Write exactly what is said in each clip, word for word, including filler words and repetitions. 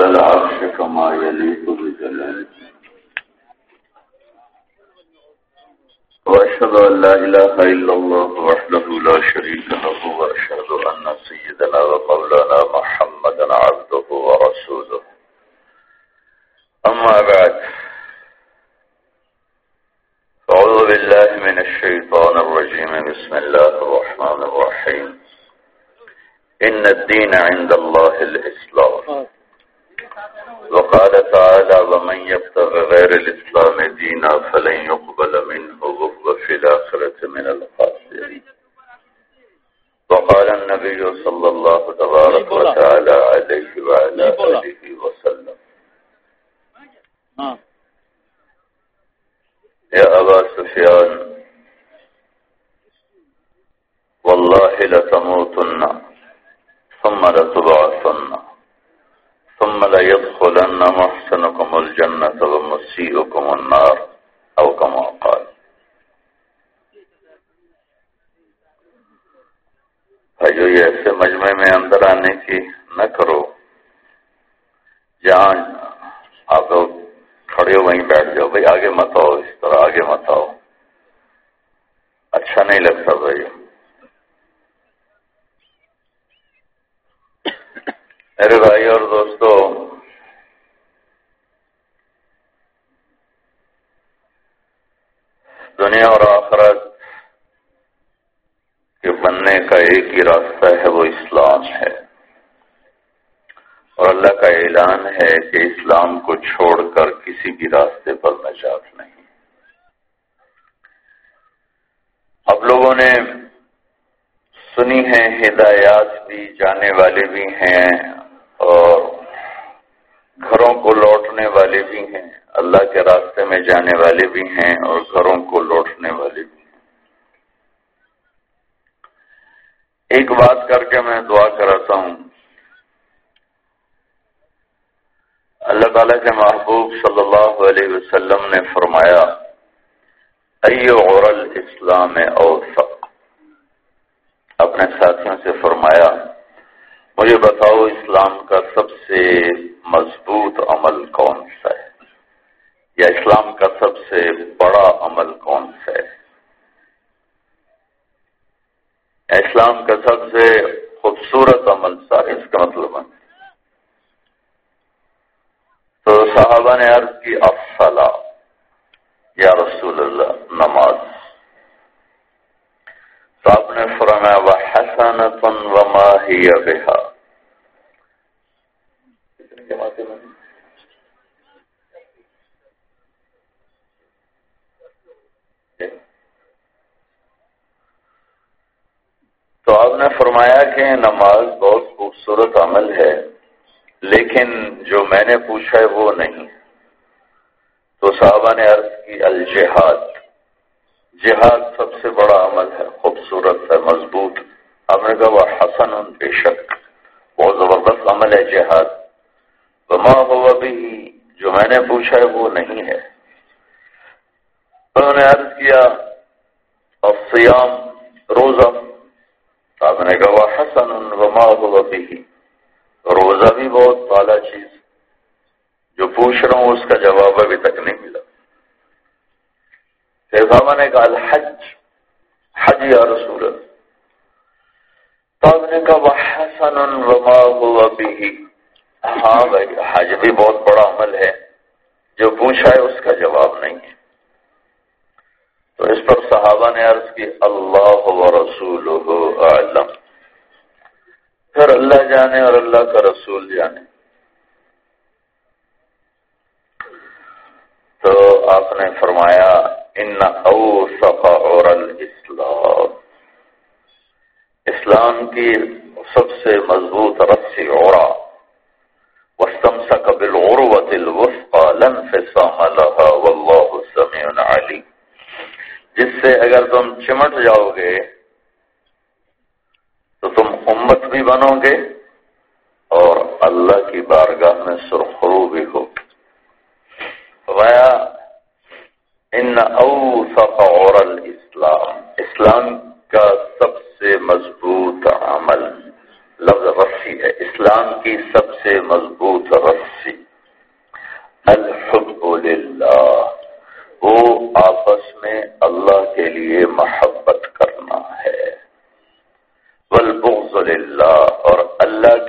على العرش كما يليق بجلاله وأشهد أن لا إله إلا الله وحده لا شريك له وأشهد أن سيدنا ومولانا محمدا عبده ورسوله أما بعد أعوذ بالله من الشيطان الرجيم بسم الله الرحمن الرحيم إن الدين عند الله الإسلام وقال تعالى ومن يبتغ غير الإسلام دينا فلن يقبل منه وهو في الآخرة من الخاسرين وقال النبي صلى الله تبارك وتعالى عليه وعلى آله وسلم يا أبا سفيان والله لتموتن ثم لتبعثن ثم ليدخلن محسنكم الجنة ومسيئكم النار أو كما قال. بھائیو یہ ایسے مجمع میں اندر آنے کی نہ کرو جہاں آپ لوگ کھڑے ہو وہیں بیٹھ جاؤ. بھائی آگے مت آؤ, اس طرح آگے مت آؤ, اچھا نہیں لگتا بھائی. میرے بھائی اور دوستو, دنیا اور آخرت کے بننے کا ایک ہی راستہ ہے, وہ اسلام ہے. اور اللہ کا اعلان ہے کہ اسلام کو چھوڑ کر کسی بھی راستے پر نجات نہیں. اب لوگوں نے سنی ہیں, ہدایات بھی, جانے والے بھی ہیں اور گھروں کو لوٹنے والے بھی ہیں, اللہ کے راستے میں جانے والے بھی ہیں اور گھروں کو لوٹنے والے بھی ہیں. ایک بات کر کے میں دعا کراتا ہوں. اللہ تعالیٰ کے محبوب صلی اللہ علیہ وسلم نے فرمایا ایو غر الاسلام اوثق. اپنے ساتھیوں سے فرمایا مجھے بتاؤ اسلام کا سب سے مضبوط عمل کون سا ہے, یا اسلام کا سب سے بڑا عمل کون سا ہے, اسلام کا سب سے خوبصورت عمل سا ہے, اس کا مطلب ہے. تو صحابہ نے عرض کی الصلاۃ, یا رسول اللہ نماز. تو آپ نے فرمایا وحسنۃ وما ہی بہا. تو آپ نے فرمایا کہ نماز بہت خوبصورت عمل ہے, لیکن جو میں نے پوچھا ہے وہ نہیں. تو صحابہ نے عرض کی الجہاد. جہاد سب سے بڑا عمل ہے, خوبصورت ہے, مضبوط. آپ نے کہا وہ حسن, بے شک بہت زبردست عمل ہے جہاد. وما ہوا بھی, جو میں نے پوچھا ہے وہ نہیں ہے. انہوں نے عرض کیا الصیام, روزہ. آپ نے کہا وہ حسن وما ہوا بھی, روزہ بھی بہت اعلیٰ چیز. جو پوچھ رہا ہوں اس کا جواب ابھی تک نہیں ملا. پھر صحابہ نے کہا الحج, حج یا رسول اللہ. تو آپ نے کہا وحسن وما هو به. ہاں بھائی, حج بھی بہت بڑا عمل ہے, جو پوچھا ہے اس کا جواب نہیں ہے. تو اس پر صحابہ نے عرض کی اللہ ورسولہ اعلم. پھر اللہ جانے اور اللہ کا رسول جانے. تو آپ نے فرمایا ان اوثق عر الاسلام, اسلام کی سب سے مضبوط رسی عرا. واستمسک بالعروۃ الوثقی لا انفصام لها واللہ سمیع علیم. جس سے اگر تم چمٹ جاؤ گے تو تم امت بھی بنو گے اور اللہ کی بارگاہ میں سرخرو بھی ہو. فرمایا ان اوثق عر الاسلام, اسلام کا سب سے مضبوط عمل, لفظ رسی ہے, اسلام کی سب سے مضبوط رسی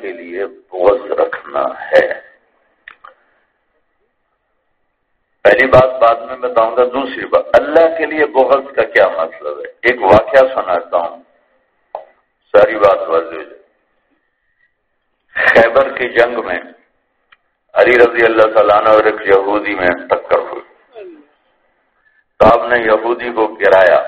کے لیے بغض رکھنا ہے۔ پہلی بات بعد میں بتاؤں گا، دوسری بات اللہ کے لیے بغض کا کیا مطلب ہے۔ ایک واقعہ سناتا ہوں، ساری بات واضح ہو جائے۔ خیبر کی جنگ میں علی رضی اللہ تعالیٰ عنہ اور ایک یہودی میں ٹکر ہوئی، تو آپ نے یہودی کو گرایا،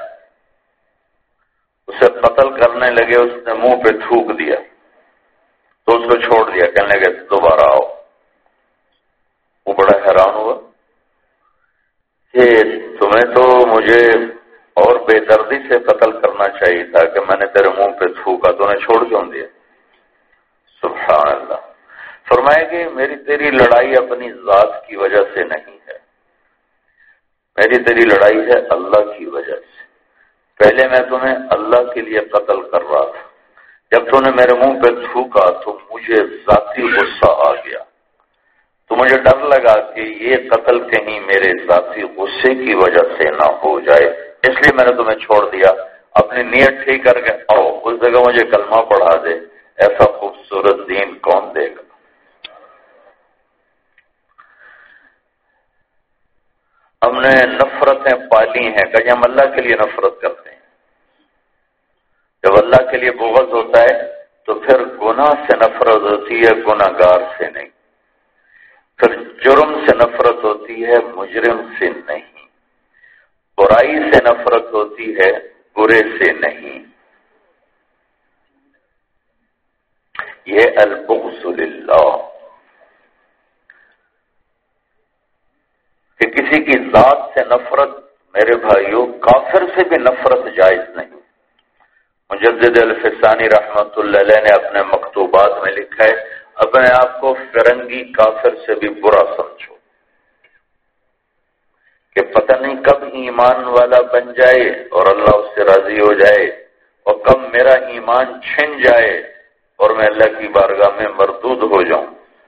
اسے قتل کرنے لگے، اس نے منہ پہ تھوک دیا تو اس کو چھوڑ دیا، کہنے لگے دوبارہ آؤ۔ وہ بڑا حیران ہوا کہ تمہیں تو مجھے اور بے دردی سے قتل کرنا چاہیے تھا کہ میں نے تیرے منہ پہ تھوکا، تو نے چھوڑ کیوں دیا؟ سبحان اللہ۔ فرمایا کہ میری تیری لڑائی اپنی ذات کی وجہ سے نہیں ہے، میری تیری لڑائی ہے اللہ کی وجہ سے۔ پہلے میں تمہیں اللہ کے لیے قتل کر رہا تھا، جب تم نے میرے منہ پہ تھوکا تو مجھے ذاتی غصہ آ گیا، تو مجھے ڈر لگا کہ یہ قتل کہیں میرے ذاتی غصے کی وجہ سے نہ ہو جائے، اس لیے میں نے تمہیں چھوڑ دیا۔ اپنی نیت ٹھیک کر کے آؤ، اس جگہ مجھے کلمہ پڑھا دے۔ ایسا خوبصورت دین کون دے گا؟ ہم نے نفرتیں پالی ہیں، کہ ہم اللہ کے لیے نفرت کرتے ہیں۔ جب اللہ کے لیے بغض ہوتا ہے تو پھر گناہ سے نفرت ہوتی ہے، گناہ گار سے نہیں۔ پھر جرم سے نفرت ہوتی ہے، مجرم سے نہیں۔ برائی سے نفرت ہوتی ہے، برے سے نہیں۔ یہ البغض للہ، کہ کسی کی ذات سے نفرت، میرے بھائیوں کافر سے بھی نفرت جائز نہیں۔ مجدد الفسانی رحمت اللہ علیہ نے اپنے مکتوبات میں لکھا ہے، اپنے آپ کو فرنگی کافر سے بھی برا سمجھو، کہ پتہ نہیں کب ایمان والا بن جائے اور اللہ اس سے راضی ہو جائے، اور کب میرا ایمان چھن جائے اور میں اللہ کی بارگاہ میں مردود ہو جاؤں۔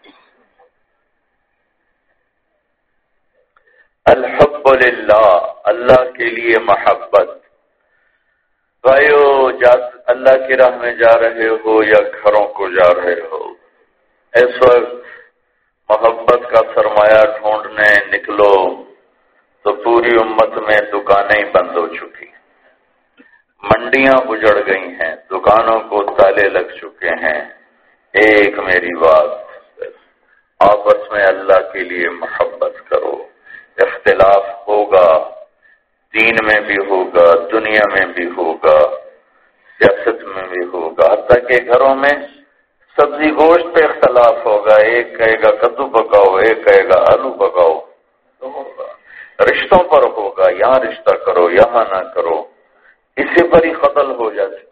الحب للہ، اللہ کے لیے محبت۔ بھائیو، اللہ کی راہ میں جا رہے ہو یا گھروں کو جا رہے ہو، اس وقت محبت کا سرمایہ ڈھونڈنے نکلو تو پوری امت میں دکانیں بند ہو چکی، منڈیاں اجڑ گئی ہیں، دکانوں کو تالے لگ چکے ہیں۔ ایک میری بات، آپس میں اللہ کے لیے محبت کرو۔ اختلاف ہوگا، دین میں بھی ہوگا، دنیا میں بھی ہوگا، سیاست میں بھی ہوگا، حتیٰ کہ گھروں میں سبزی گوشت پہ اختلاف ہوگا، ایک کہے گا کدو پکاؤ، ایک کہے گا آلو پکاؤ، تو ہوگا۔ رشتوں پر ہوگا، یہاں رشتہ کرو، یہاں نہ کرو، اسی پر ہی قتل ہو جاتے۔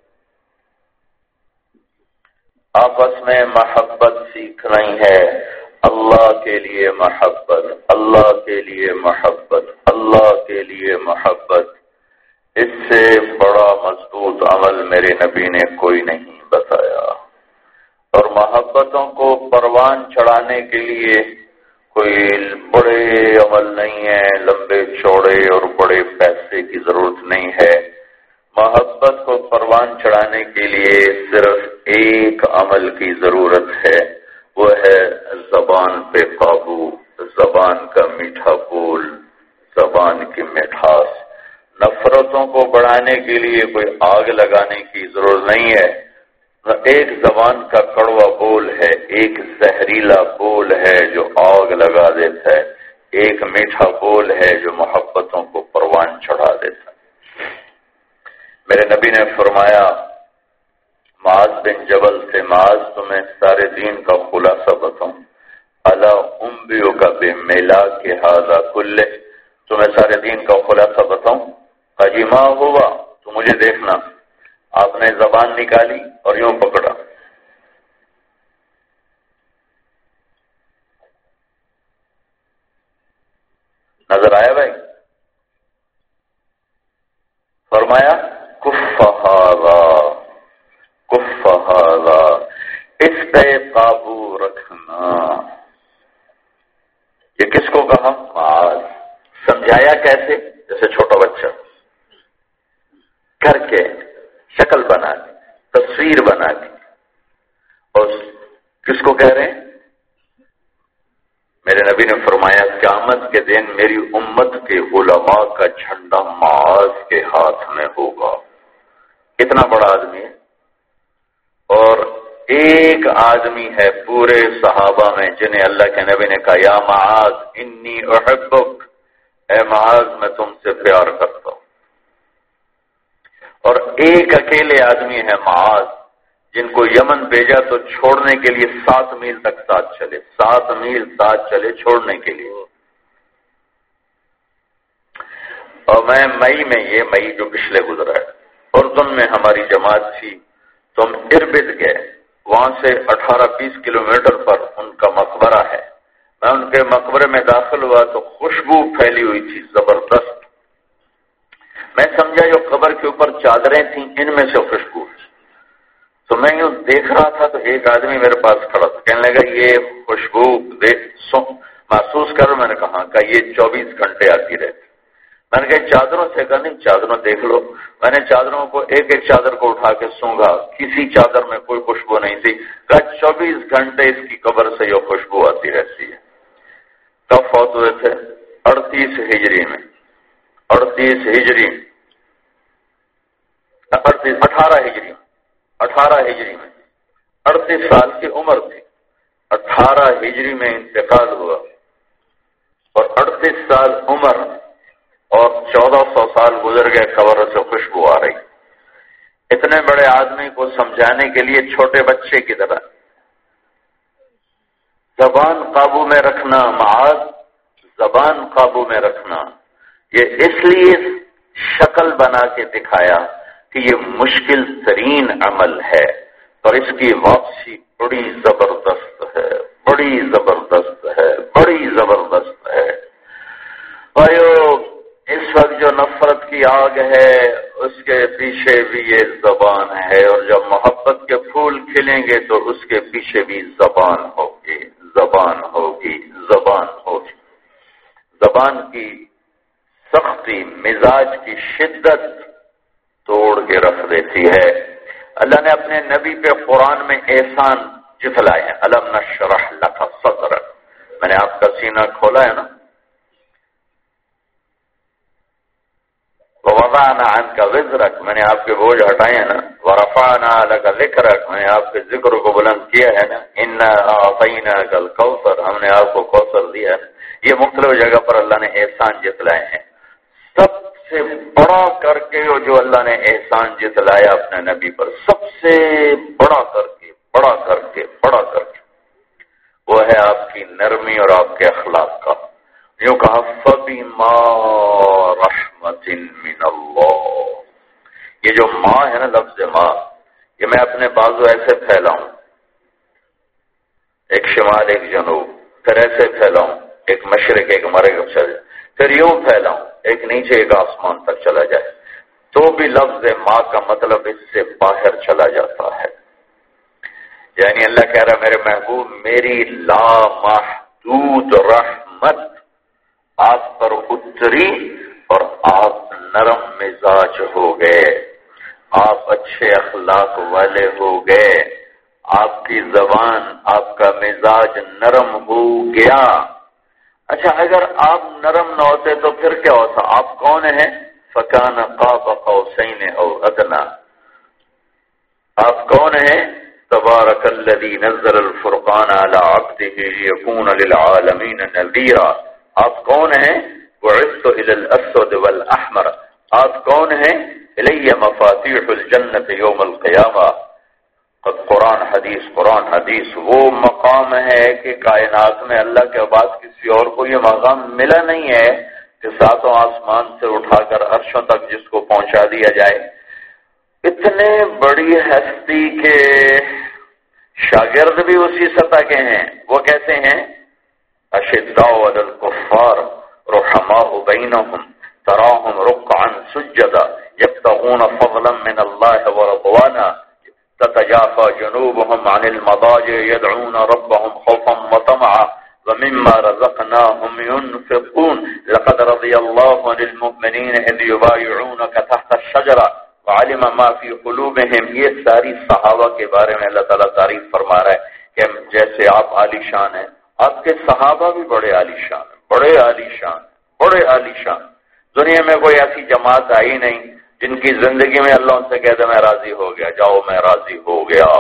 آپس میں محبت سیکھنا ہی ہے، اللہ کے لیے محبت، اللہ کے لیے محبت، اللہ کے لیے محبت۔ اس سے بڑا مضبوط عمل میرے نبی نے کوئی نہیں بتایا، اور محبتوں کو پروان چڑھانے کے لیے کوئی بڑے عمل نہیں ہے، لمبے چوڑے اور بڑے پیسے کی ضرورت نہیں ہے۔ محبت کو پروان چڑھانے کے لیے صرف ایک عمل کی ضرورت ہے، وہ ہے زبان پہ قابو، زبان کا میٹھا بول، زبان کی مٹھاس۔ نفرتوں کو بڑھانے کے لیے کوئی آگ لگانے کی ضرورت نہیں ہے، ایک زبان کا کڑوا بول ہے، ایک زہریلا بول ہے جو آگ لگا دیتا ہے، ایک میٹھا بول ہے جو محبتوں کو پروان چڑھا دیتا ہے۔ میرے نبی نے فرمایا معاذ بن جبل سے، معاذ تمہیں سارے دین کا خلاصہ بتاؤں، الا انبئک بملاک ھذا کلہ، تمہیں سارے دین کا خلاصہ بتاؤں؟ حجی ماں ہوا تو مجھے دیکھنا، آپ نے زبان نکالی اور یوں پکڑا، نظر آیا بھائی؟ فرمایا کف ھذا، کف ھذا، اس پہ قابو رکھنا۔ یہ کس کو کہا؟ معاذ۔ سمجھایا کیسے؟ جیسے چھوٹا بچہ کر کے شکل بنا دی، تصویر بنا دی، اور کس کو کہہ رہے ہیں؟ میرے نبی نے فرمایا قیامت کے دن میری امت کے علماء کا جھنڈا معاذ کے ہاتھ میں ہوگا. کتنا بڑا آدمی ہے. اور ایک آدمی ہے پورے صحابہ میں جنہیں اللہ کے نبی نے کہا یا معاذ انی احبک، اے معاذ میں تم سے پیار کرتا ہوں. اور ایک اکیلے آدمی ہے معاذ جن کو یمن بھیجا تو چھوڑنے کے لیے سات میل تک ساتھ چلے، سات میل ساتھ چلے چھوڑنے کے لیے. اور میں مئی میں یہ مئی جو پچھلے گزرا ہے اردن میں ہماری جماعت تھی تو ہم اربد گئے. وہاں سے اٹھارہ بیس کلومیٹر پر ان کا مقبرہ ہے. میں ان کے مقبرے میں داخل ہوا تو خوشبو پھیلی ہوئی تھی زبردست. میں سمجھا جو قبر کے اوپر چادریں تھیں ان میں سے خوشبو. تو میں یوں دیکھ رہا تھا تو ایک آدمی میرے پاس کھڑا تھا، کہنے لگا یہ خوشبو محسوس کر. میں نے کہا کہ یہ چوبیس گھنٹے آتی رہتی. میں نے کہا چادروں سے کہا نہیں، چادروں دیکھ لو. میں نے چادروں کو ایک ایک چادر کو اٹھا کے سونگا، کسی چادر میں کوئی خوشبو نہیں تھی. کہا چوبیس گھنٹے اس کی قبر سے یہ خوشبو آتی رہتی ہے. کب فوت ہوئے تھے؟ اڑتیس ہجری میں. اڑتیس ہجری اڑتیس اٹھارہ ہجری اٹھارہ ہجری میں اڑتیس سال کی عمر تھی. اٹھارہ ہجری میں انتقال ہوا اور اڑتیس سال عمر اور چودہ سو سال گزر گئے، قبر سے خوشبو آ رہی. اتنے بڑے آدمی کو سمجھانے کے لیے چھوٹے بچے کی طرح زبان قابو میں رکھنا، معاذ زبان قابو میں رکھنا، یہ اس لیے شکل بنا کے دکھایا کہ یہ مشکل ترین عمل ہے اور اس کی واپسی بڑی زبردست ہے، بڑی زبردست ہے، بڑی زبردست ہے. بھائیو اس وقت جو نفرت کی آگ ہے اس کے پیچھے بھی یہ زبان ہے، اور جب محبت کے پھول کھلیں گے تو اس کے پیچھے بھی زبان ہوگی، زبان ہوگی، زبان ہوگی. زبان کی سختی، مزاج کی شدت توڑ کے رکھ دیتی ہے. اللہ نے اپنے نبی پہ قرآن میں احسان جتلائے ہیں. الم نشرح لک صدرک، میں نے آپ کا سینہ کھولا ہے نا. ووضعنا عنک وزرک، میں نے آپ کے بوجھ ہٹائے ہیں نا. ورفعنا لک ذکرک، میں نے آپ کے ذکر کو بلند کیا ہے نا. انا اعطیناک الکوثر، ہم نے آپ کو کوثر دیا ہے. یہ مختلف جگہ پر اللہ نے احسان جتلائے ہیں. سب سے بڑا کر کے جو اللہ نے احسان جتلایا اپنے نبی پر، سب سے بڑا کر کے بڑا کر کے بڑا کر کے وہ ہے آپ کی نرمی اور آپ کے اخلاق کا. یوں کہا فَبِمَا رَحْمَةٍ مِّنَ اللَّهِ. یہ جو ماں ہے نا، لفظ ماں، یہ میں اپنے بازو ایسے پھیلاؤں، ایک شمال ایک جنوب، پھر ایسے پھیلاؤں ایک مشرق ایک مغرب، پھر یوں پھیلاؤں ایک نیچے ایک آسمان تک چلا جائے، تو بھی لفظ ماں کا مطلب اس سے باہر چلا جاتا ہے. یعنی اللہ کہہ رہا میرے محبوب، میری لامحدود رحمت آپ پر اتری اور آپ نرم مزاج ہو گئے، آپ اچھے اخلاق والے ہو گئے، آپ کی زبان آپ کا مزاج نرم ہو گیا. اچھا اگر آپ نرم نہ ہوتے تو پھر کیا ہوتا؟ آپ کون ہیں؟ فَكَانَ قَابَ قَوْسَيْنِ أَوْ أَدْنَىٰ. آپ کون ہیں؟ تبارک الذی نزل الفرقان علی عبدہ لیکون للعالمین نذیرا. آپ کون ہیں؟ بعثت الی الاسود والاحمر. آپ کون ہیں؟ الی مفاتیح الجنت یوم القیامہ. قرآن حدیث قرآن حدیث وہ مقام ہے کہ کائنات میں اللہ کے بعد کسی اور کو یہ مقام ملا نہیں ہے کہ ساتوں آسمان سے اٹھا کر عرشوں تک جس کو پہنچا دیا جائے. اتنے بڑی ہستی کے شاگرد بھی اسی سطح کے ہیں. وہ کیسے ہیں؟ اشداء علی الکفار رحماء بینہم تراہم رکعا سجدا یبتغون فضلا من اللہ ورضوانا تتجافى جنوبهم عن المضاجع يدعون ربهم خوفا وطمعا ومما رزقناهم ينفقون لقد رضي الله عن المؤمنين إذ يبايعونك تحت الشجرة وعلم ما في قلوبهم. یہ ساری صحابہ کے بارے میں اللہ تعالیٰ تعریف فرما رہا ہے کہ جیسے جیسے آپ عالی شان ہیں، آپ کے صحابہ بھی بڑے عالی شان ہیں، بڑے عالی شان بڑے عالی شان۔ دنیا میں کوئی ایسی جماعت آئی نہیں جن کی زندگی میں اللہ ان سے کہتے میں راضی ہو گیا، جاؤ میں راضی ہو گیا۔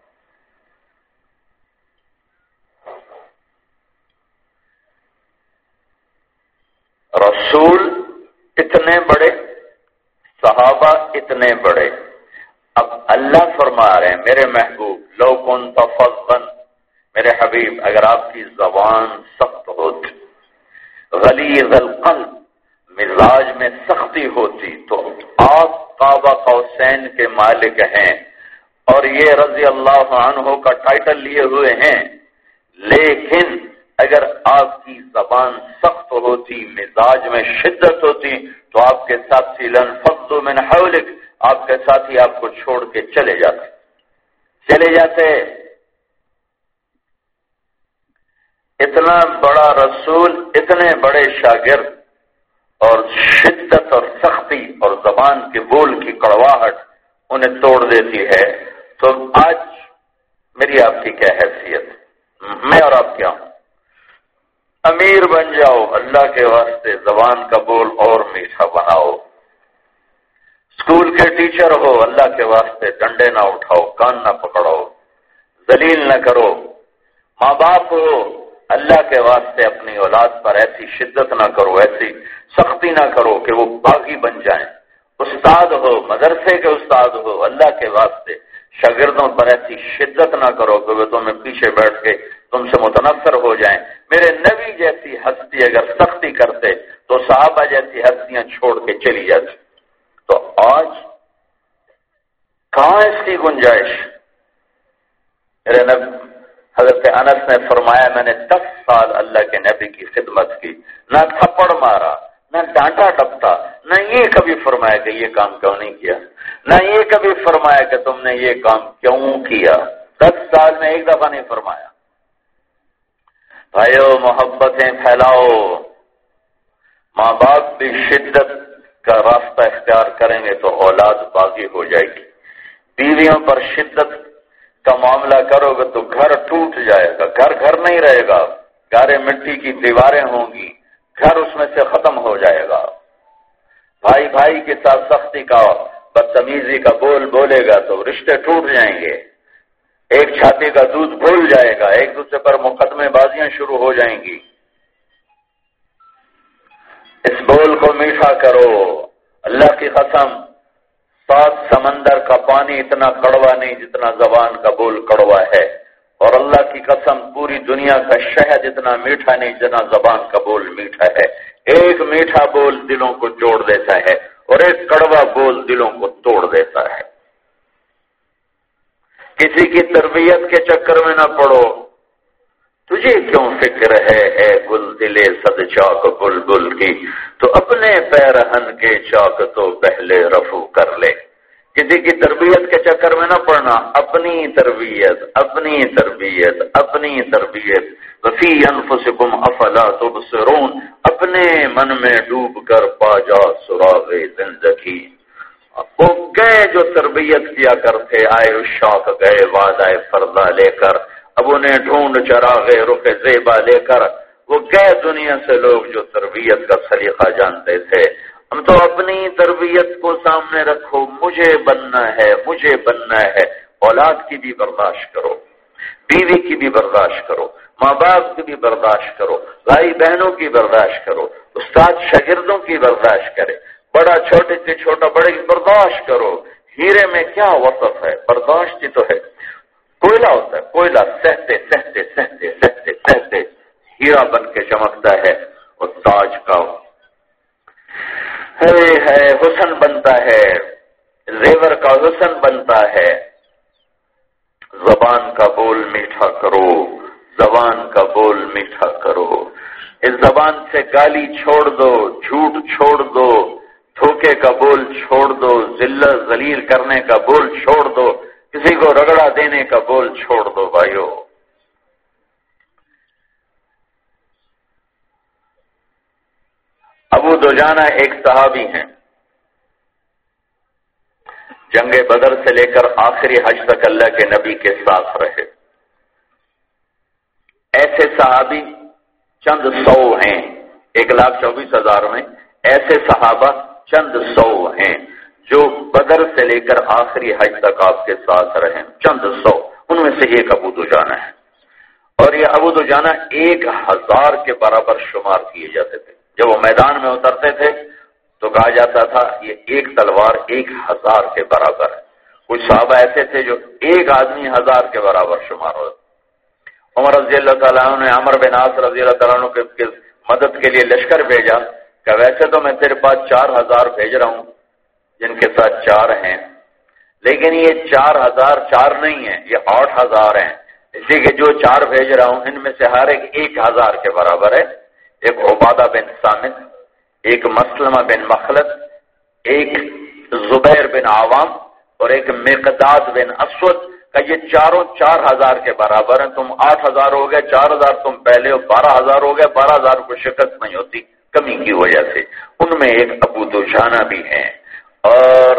رسول اتنے بڑے، صحابہ اتنے بڑے، اب اللہ فرما رہے ہیں میرے محبوب لو کنت فظا، میرے حبیب اگر آپ کی زبان سخت ہوتی، غلیظ القلب، مزاج میں سختی ہوتی، تو آپ قاب قوسین کے مالک ہیں اور یہ رضی اللہ عنہ کا ٹائٹل لیے ہوئے ہیں، لیکن اگر آپ کی زبان سخت ہوتی، مزاج میں شدت ہوتی، تو آپ کے ساتھی لنفضوا من حولک، آپ کے ساتھی آپ کو چھوڑ کے چلے جاتے چلے جاتے اتنا بڑا رسول، اتنے بڑے شاگرد، اور شدت اور سختی اور زبان کے بول کی کڑواہٹ انہیں توڑ دیتی ہے، تو آج میری آپ کی کیا حیثیت؟ میں اور آپ کیا ہوں؟ امیر بن جاؤ، اللہ کے واسطے زبان کا بول اور میٹھا بناؤ۔ اسکول کے ٹیچر ہو، اللہ کے واسطے ڈنڈے نہ اٹھاؤ، کان نہ پکڑو، ذلیل نہ کرو۔ ماں باپ ہو، اللہ کے واسطے اپنی اولاد پر ایسی شدت نہ کرو، ایسی سختی نہ کرو کہ وہ باغی بن جائیں۔ استاد ہو، مدرسے کے استاد ہو، اللہ کے واسطے شاگردوں پر ایسی شدت نہ کرو کہ وہ تمہیں پیچھے بیٹھ کے تم سے متنفر ہو جائیں۔ میرے نبی جیسی ہستی اگر سختی کرتے تو صحابہ جیسی ہستیاں چھوڑ کے چلی جاتی۔ تو آج کہاں اس کی گنجائش؟ میرے نبی حضرت انس نے فرمایا میں نے دس سال اللہ کے نبی کی خدمت کی، نہ تھپڑ مارا، نہ ڈانٹا ڈپٹا، نہ یہ کبھی فرمایا کہ یہ کام کیوں نہیں کیا، نہ یہ کبھی فرمایا کہ تم نے یہ کام کیوں کیا۔ دس سال میں ایک دفعہ نہیں فرمایا۔ بھائیو محبتیں پھیلاؤ، ماں باپ بھی شدت کا راستہ اختیار کریں گے تو اولاد باغی ہو جائے گی۔ بیویوں پر شدت کا معاملہ کرو گے تو گھر ٹوٹ جائے گا، گھر گھر نہیں رہے گا، گارے مٹی کی دیواریں ہوں گی، گھر اس میں سے ختم ہو جائے گا۔ بھائی بھائی کے ساتھ سختی کا، بدتمیزی کا بول بولے گا تو رشتے ٹوٹ جائیں گے، ایک چھاتی کا دودھ بھول جائے گا، ایک دوسرے پر مقدمے بازیاں شروع ہو جائیں گی۔ اس بول کو میٹھا کرو، اللہ کی قسم سات سمندر کا پانی اتنا کڑوا نہیں جتنا زبان کا بول کڑوا ہے، اور اللہ کی قسم پوری دنیا کا شہد اتنا میٹھا نہیں جتنا زبان کا بول میٹھا ہے۔ ایک میٹھا بول دلوں کو جوڑ دیتا ہے اور ایک کڑوا بول دلوں کو توڑ دیتا ہے۔ کسی کی تربیت کے چکر میں نہ پڑو، تجھے کیوں فکر ہے اے گل دلے صد چاک بلبل کی، تو اپنے پیرہن کے چاک تو پہلے رفو کر لے۔ کسی کی تربیت کے چکر میں نہ پڑنا، اپنی تربیت اپنی تربیت اپنی تربیت وفی انفسکم افلا تبصرون، اپنے من میں ڈوب کر پا جا سراغ زندگی۔ وہ گئے جو تربیت کیا کرتے، آئے اشاق گئے وعدہ فردا لے کر، اب انہیں ڈھونڈ چراغے رخ زیبا لے کر، وہ گئے دنیا سے لوگ جو تربیت کا سلیقہ جانتے تھے۔ ہم تو اپنی تربیت کو سامنے رکھو، مجھے بننا ہے مجھے بننا ہے۔ اولاد کی بھی برداشت کرو، بیوی کی بھی برداشت کرو، ماں باپ کی بھی برداشت کرو، بھائی بہنوں کی برداشت کرو، استاد شاگردوں کی برداشت کرے، بڑا چھوٹے سے چھوٹا بڑے کی برداشت کرو۔ ہیرے میں کیا وصف ہے؟ برداشت ہی تو ہے۔ کوئلہ ہوتا ہے، کوئلہ سہتے سہتے سہتے سہتے سہتے ہیرا بن کے چمکتا ہے، اور تاج کا ہے حسن بنتا ہے، زیور کا حسن بنتا ہے۔ زبان کا بول میٹھا کرو، زبان کا بول میٹھا کرو۔ اس زبان سے گالی چھوڑ دو، جھوٹ چھوڑ دو، دھوکے کا بول چھوڑ دو، ذلت ذلیل کرنے کا بول چھوڑ دو، کسی کو رگڑا دینے کا بول چھوڑ دو۔ بھائیو ابو دجانہ ایک صحابی ہیں، جنگ بدر سے لے کر آخری حج تک اللہ کے نبی کے ساتھ رہے۔ ایسے صحابی چند سو ہیں، ایک لاکھ چوبیس ہزار میں ایسے صحابہ چند سو ہیں جو بدر سے لے کر آخری حج تک آپ کے ساتھ رہے، چند سو، ان میں سے ایک ابو دجانہ ہے، اور یہ ابو دجانہ ایک ہزار کے برابر شمار کیے جاتے تھے۔ جب وہ میدان میں اترتے تھے تو کہا جاتا تھا یہ ایک تلوار ایک ہزار کے برابر ہے۔ کچھ صحابہ ایسے تھے جو ایک آدمی ہزار کے برابر شمار ہوتے۔ عمر رضی اللہ تعالیٰ عنہ نے عمر بن عاص رضی اللہ تعالیٰ عنہ کے مدد کے لیے لشکر بھیجا کہ ویسے تو میں تیرے پاس چار ہزار بھیج رہا ہوں جن کے ساتھ چار ہیں، لیکن یہ چار ہزار چار نہیں ہیں، یہ آٹھ ہزار ہیں، اس لیے کہ جو چار بھیج رہا ہوں ان میں سے ہر ایک ایک ہزار کے برابر ہے۔ ایک عبادہ بن صامت، ایک مسلمہ بن مخلد، ایک زبیر بن عوام اور ایک مقداد بن اسود کا یہ چاروں چار ہزار کے برابر ہیں۔ تم آٹھ ہزار ہو گئے، چار ہزار تم پہلے ہو، بارہ ہزار ہو گئے، بارہ ہزار کو شکست نہیں ہوتی کمی کی وجہ سے۔ ان میں ایک ابو دجانہ بھی ہیں۔ اور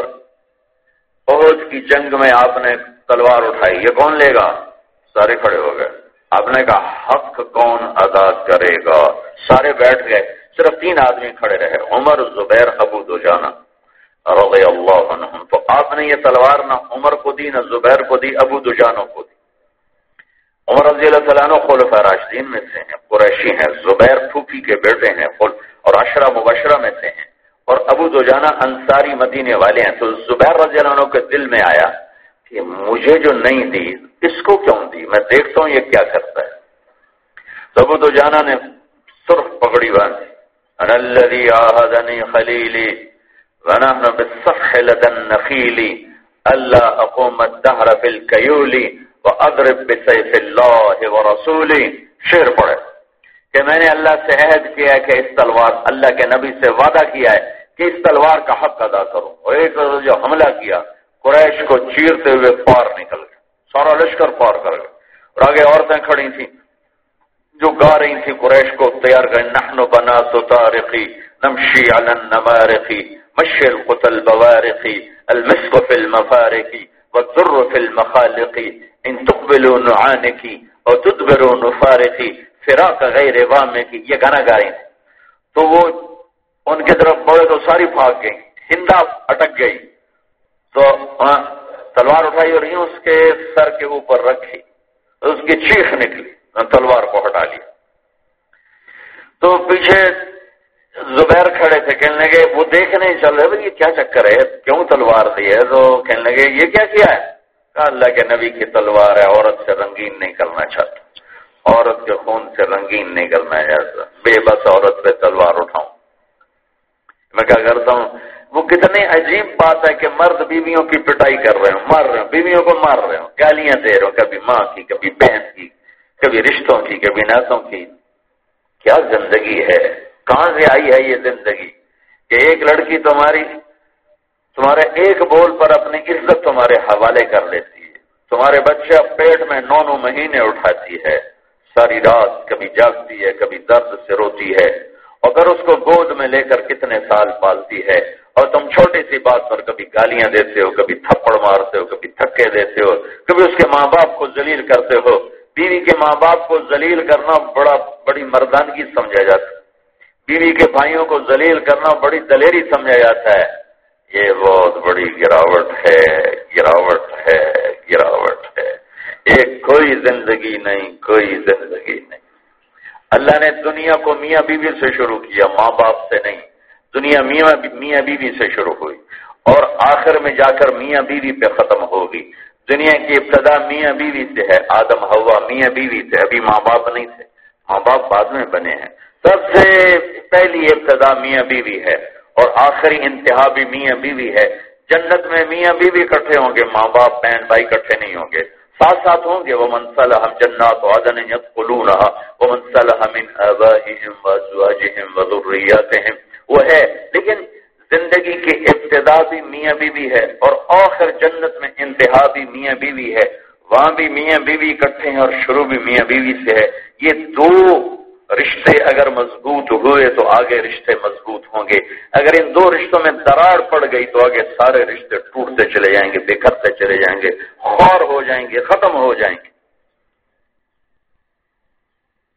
احد کی جنگ میں آپ نے تلوار اٹھائی، یہ کون لے گا؟ سارے کھڑے ہو گئے۔ آپ نے کہا حق کون ادا کرے گا؟ سارے بیٹھ گئے، صرف تین آدمی کھڑے رہے، عمر، زبیر، ابو دجانہ رضی اللہ عنہم۔ تو آپ نے یہ تلوار نہ عمر کو دی، نہ زبیر کو دی، ابو دجانہ کو دی۔ عمر رضی اللہ تعالیٰ عنہ خلفاء راشدین میں سے ہیں، قریشی ہیں، زبیر پھوپھی کے بیٹے ہیں اور عشرہ مبشرہ میں سے ہیں، اور ابو دجانہ انصاری مدینے والے ہیں۔ تو زبیر رضی اللہ عنہ کے دل میں آیا کہ مجھے جو نہیں دی اس کو کیوں دی، میں دیکھتا ہوں یہ کیا کرتا ہے۔ تو ابو دجانہ نے سرخ پگڑی باندھی، انا الذی عاہدنی خلیلی ونحن بالصفح لدى النخیل الا اقوم الدہر فی الکیول واضرب بسیف اللہ ورسولی۔ شعر پڑھے کہ میں نے اللہ سے عہد کیا ہے کہ اس تلوار، اللہ کے نبی سے وعدہ کیا ہے کہ اس تلوار کا حق ادا کروں، اور ایک جو حملہ کیا قریش کو چیرتے ہوئے پار نکل گئے، سارا لشکر پار کر گئے، اور آگے عورتیں کھڑی تھیں جو گا رہی تھی قریش کو تیار کر، نحن بنات طارقی نمشی علی النمارقی مشی القتل بوارقی المسک فی المفارقی والذر فی المخالقی ان تقبلوا نعانکی اور تدبروا نفارقی فراق غیر وامکی۔ یہ گانا گا رہی تھی، تو وہ ان کی طرف بڑھے تو ساری بھاگ گئی، ہندا اٹک گئی، تو تلوار اٹھائی اور یوں اس کے سر کے اوپر رکھی، اس کی چیخ نکلی، تلوار کو ہٹا لیا۔ تو پیچھے زبیر کھڑے تھے، کہنے لگے، وہ دیکھنے چل رہے بھائی یہ کیا چکر ہے، کیوں تلوار دی ہے؟ تو کہنے لگے یہ کیا کیا ہے؟ کہا اللہ کے نبی کی تلوار ہے، عورت سے رنگین نہیں کرنا چاہتا، عورت کے خون سے رنگین نہیں کرنا چاہتا، بے بس عورت پہ تلوار اٹھاؤں۔ میں کیا کرتا ہوں، وہ کتنی عجیب بات ہے کہ مرد بیویوں کی پٹائی کر رہے ہوں، مار رہے ہوں، بیویوں کو مار رہے ہوں، گالیاں دے رہے ہوں، کبھی ماں کی، کبھی بہن کی، کبھی رشتوں کی، کبھی ناسوں کی۔ کیا زندگی ہے، کہاں سے آئی ہے یہ زندگی کہ ایک لڑکی تمہاری تمہارے ایک بول پر اپنی عزت تمہارے حوالے کر لیتی ہے، تمہارے بچہ پیٹ میں نو نو مہینے اٹھاتی ہے، ساری رات کبھی جاگتی ہے، کبھی درد سے روتی ہے، اور پھر اس کو گود میں لے کر کتنے سال پالتی ہے، اور تم چھوٹی سی بات پر کبھی گالیاں دیتے ہو، کبھی تھپڑ مارتے ہو، کبھی دھکے دیتے ہو، کبھی اس کے ماں باپ کو ذلیل کرتے ہو۔ بیوی کے ماں باپ کو ذلیل کرنا بڑا بڑی مردانگی سمجھا جاتا ہے، بیوی کے بھائیوں کو ذلیل کرنا بڑی دلیری سمجھا جاتا ہے۔ یہ بہت بڑی گراوٹ ہے، گراوٹ ہے، گراوٹ ہے۔ ایک کوئی زندگی نہیں، کوئی زندگی نہیں۔ اللہ نے دنیا کو میاں بیوی سے شروع کیا، ماں باپ سے نہیں۔ دنیا میاں میاں بیوی سے شروع ہوئی اور آخر میں جا کر میاں بیوی پہ ختم ہوگی۔ دنیا کی ابتدا میاں بیوی سے ہے، آدم حوا میاں بیوی سے، ابھی ماں باپ نہیں تھے، ماں باپ بعد میں بنے ہیں۔ سب سے پہلی ابتدا میاں بیوی ہے اور آخری انتہا بھی میاں بیوی ہے۔ جنت میں میاں بیوی اکٹھے ہوں گے، ماں باپ بہن بھائی اکٹھے نہیں ہوں گے، ساتھ ساتھ ہوں گے۔ وَمَنْ صَلَحَ جَنَّاتُ عَدْنٍ يَدْخُلُونَهَا وَمَنْ صَلَحَ مِنْ آبَائِهِمْ وَأَزْوَاجِهِمْ وَذُرِّيَّاتِهِمْ، وہ ہے، لیکن زندگی کی ابتدا بھی میاں بیوی ہے اور آخر جنت میں انتہا بھی میاں بیوی ہے۔ وہاں بھی میاں بیوی اکٹھے ہیں اور شروع بھی میاں بیوی سے ہے۔ یہ دو رشتے اگر مضبوط ہوئے تو آگے رشتے مضبوط ہوں گے، اگر ان دو رشتوں میں دراڑ پڑ گئی تو آگے سارے رشتے ٹوٹتے چلے جائیں گے، بکھرتے چلے جائیں گے، خور ہو جائیں گے، ختم ہو جائیں گے۔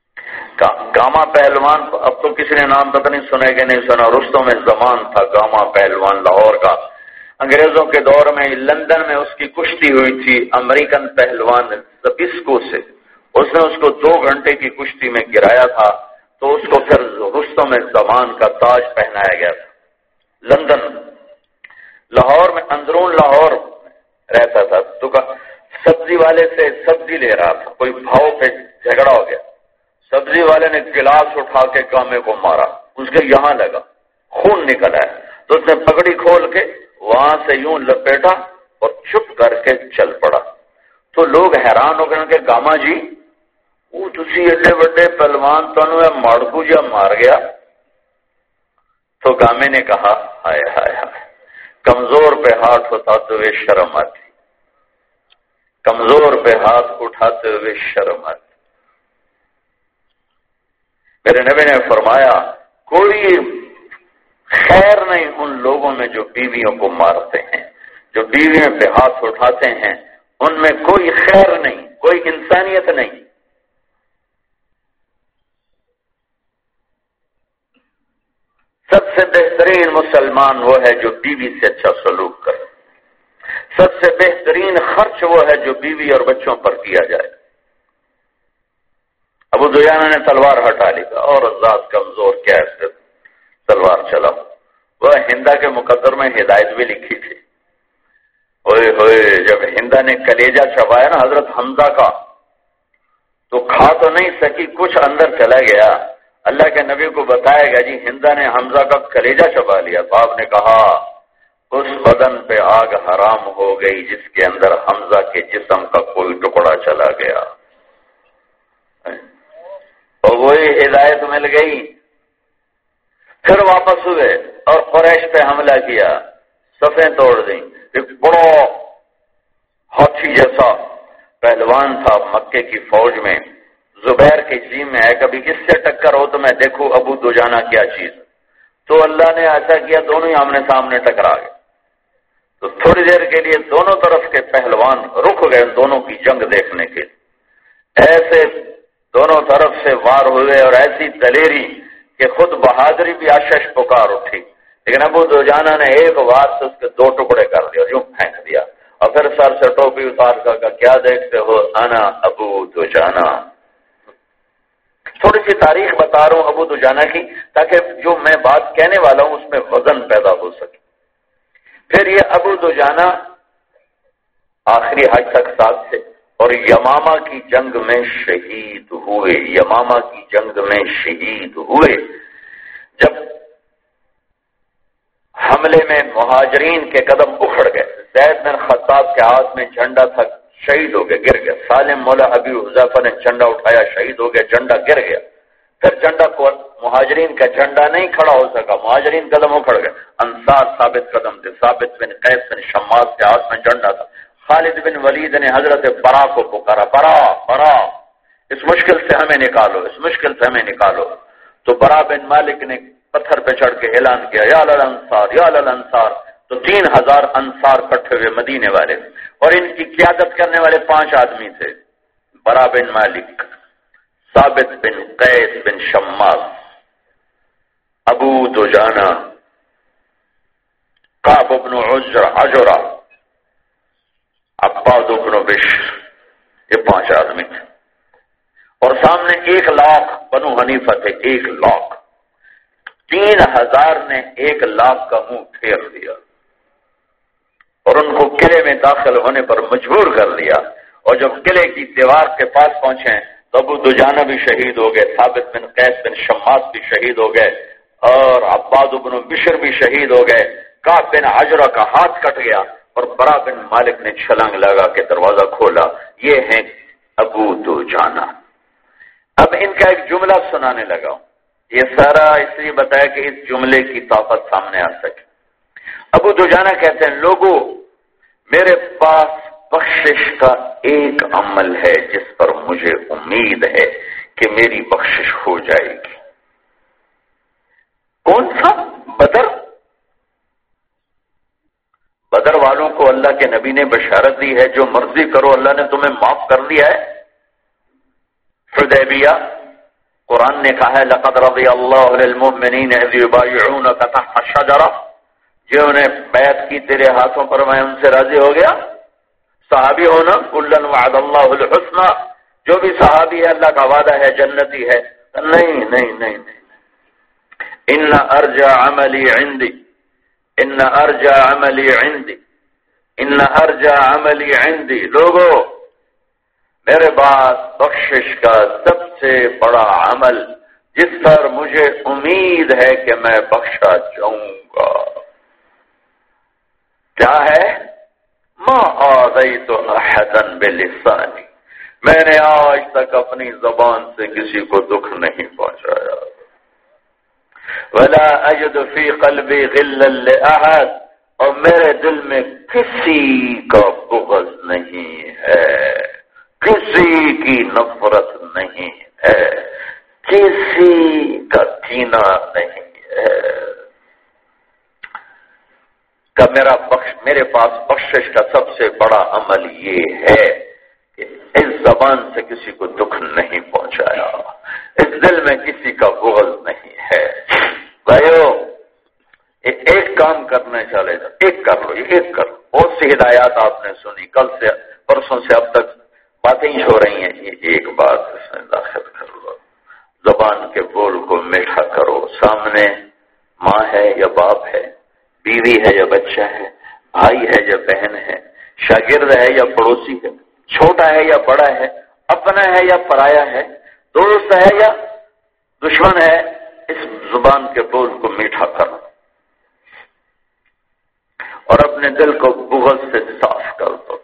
گاما پہلوان، اب تو کسی نے نام پتہ نہیں سنے کہ نہیں سنا، رستم زمان تھا گاما پہلوان لاہور کا، انگریزوں کے دور میں لندن میں اس کی کشتی ہوئی تھی امریکن پہلوان زبسکو سے، اس نے اس کو دو گھنٹے کی کشتی میں گرایا تھا، تو اس کو پھر رستم زمان کا تاج پہنایا گیا تھا۔ لندن لاہور میں، اندرون لاہور رہتا تھا، تو سبزی والے سے سبزی لے رہا تھا، کوئی بھاؤ پہ جھگڑا ہو گیا، سبزی والے نے گلاس اٹھا کے گامے کو مارا، اس کے یہاں لگا، خون نکلا ہے، تو اس نے پگڑی کھول کے وہاں سے یوں لپیٹا اور چپ کر کے چل پڑا۔ تو لوگ حیران ہو گئے کہ گاما جی وہ تسی ایڈے بڑے پہلوان تنو ماڑکو جا مار گیا۔ تو گامے نے کہا ہائے ہائے ہائے، کمزور پہ ہاتھ اٹھاتے ہوئے شرم آتی، کمزور پہ ہاتھ اٹھاتے ہوئے شرم آتی۔ میرے نبی نے فرمایا کوئی خیر نہیں ان لوگوں میں جو بیویوں کو مارتے ہیں، جو بیویوں پہ ہاتھ اٹھاتے ہیں، ان میں کوئی خیر نہیں، کوئی انسانیت نہیں۔ سب سے بہترین مسلمان وہ ہے جو بیوی سے اچھا سلوک کرے، سب سے بہترین خرچ وہ ہے جو بیوی اور بچوں پر کیا جائے۔ ابو دجانہ نے تلوار ہٹا لی اور ذات کمزور کیا ہے تلوار چلاؤ۔ وہ ہندا کے مقدر میں ہدایت بھی لکھی تھی، اوئے ہوئے جب ہندا نے کلیجہ چبایا نا حضرت حمزہ کا، تو کھا تو نہیں سکی، کچھ اندر چلا گیا۔ اللہ کے نبی کو بتایا گیا جی ہندا نے حمزہ کا کلیجہ چبا لیا، تو آپ نے کہا اس بدن پہ آگ حرام ہو گئی جس کے اندر حمزہ کے جسم کا کوئی ٹکڑا چلا گیا۔ اور وہی ہدایت مل گئی، پھر واپس ہوئے اور قریش پہ حملہ کیا، صفیں توڑ دیں۔ ایک بڑا ہاتھی جیسا پہلوان تھا مکے کی فوج میں، زبیر کے جیم میں ہے، کبھی اس سے ٹکر ہو تو میں دیکھوں ابو دجانہ کیا چیز۔ تو اللہ نے ایسا کیا دونوں ہی آمنے سامنے ٹکرا گئے۔ تو تھوڑی دیر کے لیے دونوں طرف کے پہلوان رک گئے دونوں کی جنگ دیکھنے کے، ایسے دونوں طرف سے وار ہوئے اور ایسی دلیری کہ خود بہادری بھی آشش پکار اٹھی، لیکن ابو دجانہ نے ایک وار سے اس کے دو ٹکڑے کر دیا اور یوں پھینک دیا، اور پھر سر سے ٹوپی اتار کر کہا کیا دیکھتے ہو، انا ابو دجانہ۔ تھوڑی سی تاریخ بتا رہا ہوں ابو دجانہ کی تاکہ جو میں بات کہنے والا ہوں اس میں وزن پیدا ہو سکے۔ پھر یہ ابو دجانہ آخری حج تک ساتھ تھے اور یمامہ کی جنگ میں شہید ہوئے، یمامہ کی جنگ میں شہید ہوئے۔ جب حملے میں مہاجرین کے قدم اکھڑ گئے، زید بن خطاب کے ہاتھ میں جھنڈا تھا، شہید ہو گئے، گر گیا۔ سالم مولا ابی حذیفہ نے جھنڈا اٹھایا، شہید ہو گئے، جھنڈا گر گیا۔ پھر جھنڈا کو مہاجرین کا جھنڈا نہیں کھڑا ہو سکا، مہاجرین قدم اکھڑ گئے، انصار ثابت قدم تھے، ثابت بن قیس بن شماس کے ہاتھ میں جھنڈا تھا۔ خالد بن ولید نے حضرت برا کو پکارا، برا برا اس مشکل سے ہمیں نکالو، اس مشکل سے ہمیں نکالو۔ تو برا بن مالک نے پتھر پہ چڑھ کے اعلان کیا یا للانصار یا للانصار، تو تین ہزار انصار کٹھے ہوئے مدینے والے، اور ان کی قیادت کرنے والے پانچ آدمی تھے، برا بن مالک، ثابت بن قیس بن شماس، ابو دجانہ، کعب بن عجرہ، عباد بن بشر، یہ پانچ آدمی تھے، اور سامنے ایک لاکھ بنو حنیفہ تھے، ایک لاکھ۔ تین ہزار نے ایک لاکھ کا منہ پھیر دیا اور ان کو قلعے میں داخل ہونے پر مجبور کر دیا، اور جب قلعے کی دیوار کے پاس پہنچے تو ابو دجانہ بھی شہید ہو گئے، ثابت بن قیس بن شماس بھی شہید ہو گئے، اور عباد بن بشر بھی شہید ہو گئے۔ کعب بن عجرہ کا ہاتھ کٹ گیا اور برا بن مالک نے چھلانگ لگا کے دروازہ کھولا۔ یہ ہیں ابو دجانہ۔ اب ان کا ایک جملہ سنانے لگا ہوں، یہ سارا اس لیے بتایا کہ اس جملے کی طاقت سامنے آ سکے۔ ابو دجانہ کہتے ہیں لوگوں میرے پاس بخشش کا ایک عمل ہے جس پر مجھے امید ہے کہ میری بخشش ہو جائے گی۔ کون سا؟ بدر۔ بدر والوں کو اللہ کے نبی نے بشارت دی ہے جو مرضی کرو اللہ نے تمہیں معاف کر دیا ہے۔ حدیبیہ قرآن نے کہا ہے لقد رضی اللہ للمؤمنین اذ یبایعونک تحت الشجرہ، جنہوں نے بیعت کی تیرے ہاتھوں پر میں ان سے راضی ہو گیا. صحابی ہونا کلا وعد اللہ الحسنى، جو بھی صحابی ہے اللہ کا وعدہ ہے جنتی ہے. نہیں نہیں نہیں نہیں ان ارجع عملی عندی ان ارجع عملی عندی ان ارجع عملی عندی. لوگوں، میرے بعد بخشش کا سب سے بڑا عمل جس پر مجھے امید ہے کہ میں بخشا جاؤں گا کیا ہے؟ ما آذیت احدا بلسانی، میں نے آج تک اپنی زبان سے کسی کو دکھ نہیں پہنچایا. ولا اجد فی قلبی غلا لاحد، اور میرے دل میں کسی کا بغض نہیں ہے، کسی کی نفرت نہیں ہے، کسی کا کینہ نہیں ہے. کہ میرا بخش میرے پاس بخشش کا سب سے بڑا عمل یہ ہے کہ اس زبان سے کسی کو دکھ نہیں پہنچایا، اس دل میں کسی کا بغض نہیں ہے. بھائیو، ایک کام کرنے چلے جا، ایک کر لو، یہ ایک کر لو. بہت سی ہدایات آپ نے سنی، کل سے پرسوں سے اب تک باتیں ہی ہو رہی ہیں. یہ ایک بات اس میں داخل کر لو، زبان کے بول کو میٹھا کرو. سامنے ماں ہے یا باپ ہے، بیوی ہے یا بچہ ہے، بھائی ہے یا بہن ہے، شاگرد ہے یا پڑوسی ہے، چھوٹا ہے یا بڑا ہے، اپنا ہے یا پرایا ہے، دوست ہے یا دشمن ہے، اس زبان کے بول کو میٹھا کرو اور اپنے دل کو بغض سے صاف کر دو.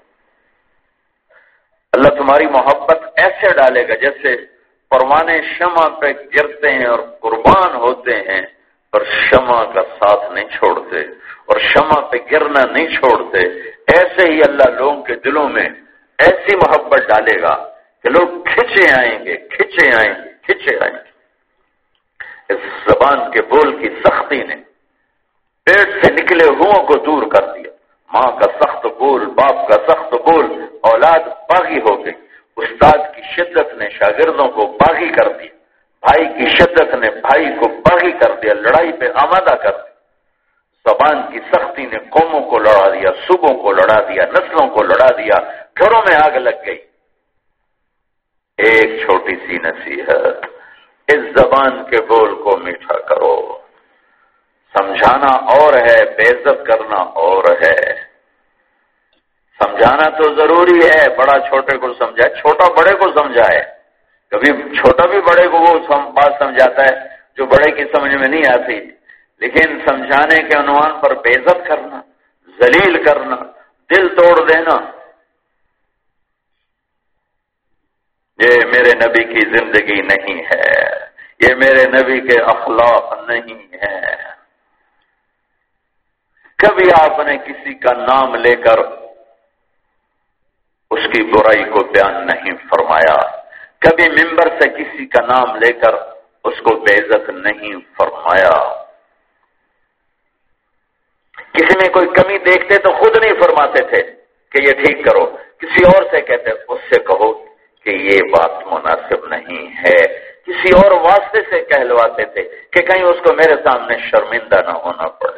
اللہ تمہاری محبت ایسے ڈالے گا جیسے پروانے شمع پہ گرتے ہیں اور قربان ہوتے ہیں، پر شمع کا ساتھ نہیں چھوڑتے اور شمع پہ گرنا نہیں چھوڑتے. ایسے ہی اللہ لوگوں کے دلوں میں ایسی محبت ڈالے گا کہ لوگ کھچے آئیں گے کھچے آئیں گے کھچے آئیں گے. اس زبان کے بول کی سختی نے پیٹ سے نکلے ہوں کو دور کر دیا. ماں کا سخت بول، باپ کا سخت بول، اولاد باغی ہو گئی. استاد کی شدت نے شاگردوں کو باغی کر دیا، بھائی کی شدت نے بھائی کو باغی کر دیا، لڑائی پہ آمادہ کر دیا. زبان کی سختی نے قوموں کو لڑا دیا، صوبوں کو لڑا دیا، نسلوں کو لڑا دیا، گھروں میں آگ لگ گئی. ایک چھوٹی سی نصیحت، اس زبان کے بول کو میٹھا کرو. سمجھانا اور ہے، بے عزت کرنا اور ہے. سمجھانا تو ضروری ہے، بڑا چھوٹے کو سمجھائے، چھوٹا بڑے کو سمجھائے. کبھی چھوٹا بھی بڑے کو وہ بات سمجھاتا ہے جو بڑے کی سمجھ میں نہیں آتی، لیکن سمجھانے کے عنوان پر بے عزت کرنا، ذلیل کرنا، دل توڑ دینا، یہ میرے نبی کی زندگی نہیں ہے، یہ میرے نبی کے اخلاق نہیں ہے. کبھی آپ نے کسی کا نام لے کر اس کی برائی کو بیان نہیں فرمایا، کبھی ممبر سے کسی کا نام لے کر اس کو بے عزت نہیں فرمایا. کسی میں کوئی کمی دیکھتے تو خود نہیں فرماتے تھے کہ یہ ٹھیک کرو، کسی اور سے کہتے اس سے کہو کہ یہ بات مناسب نہیں ہے، کسی اور واسطے سے کہلواتے تھے کہ کہیں اس کو میرے سامنے شرمندہ نہ ہونا پڑے.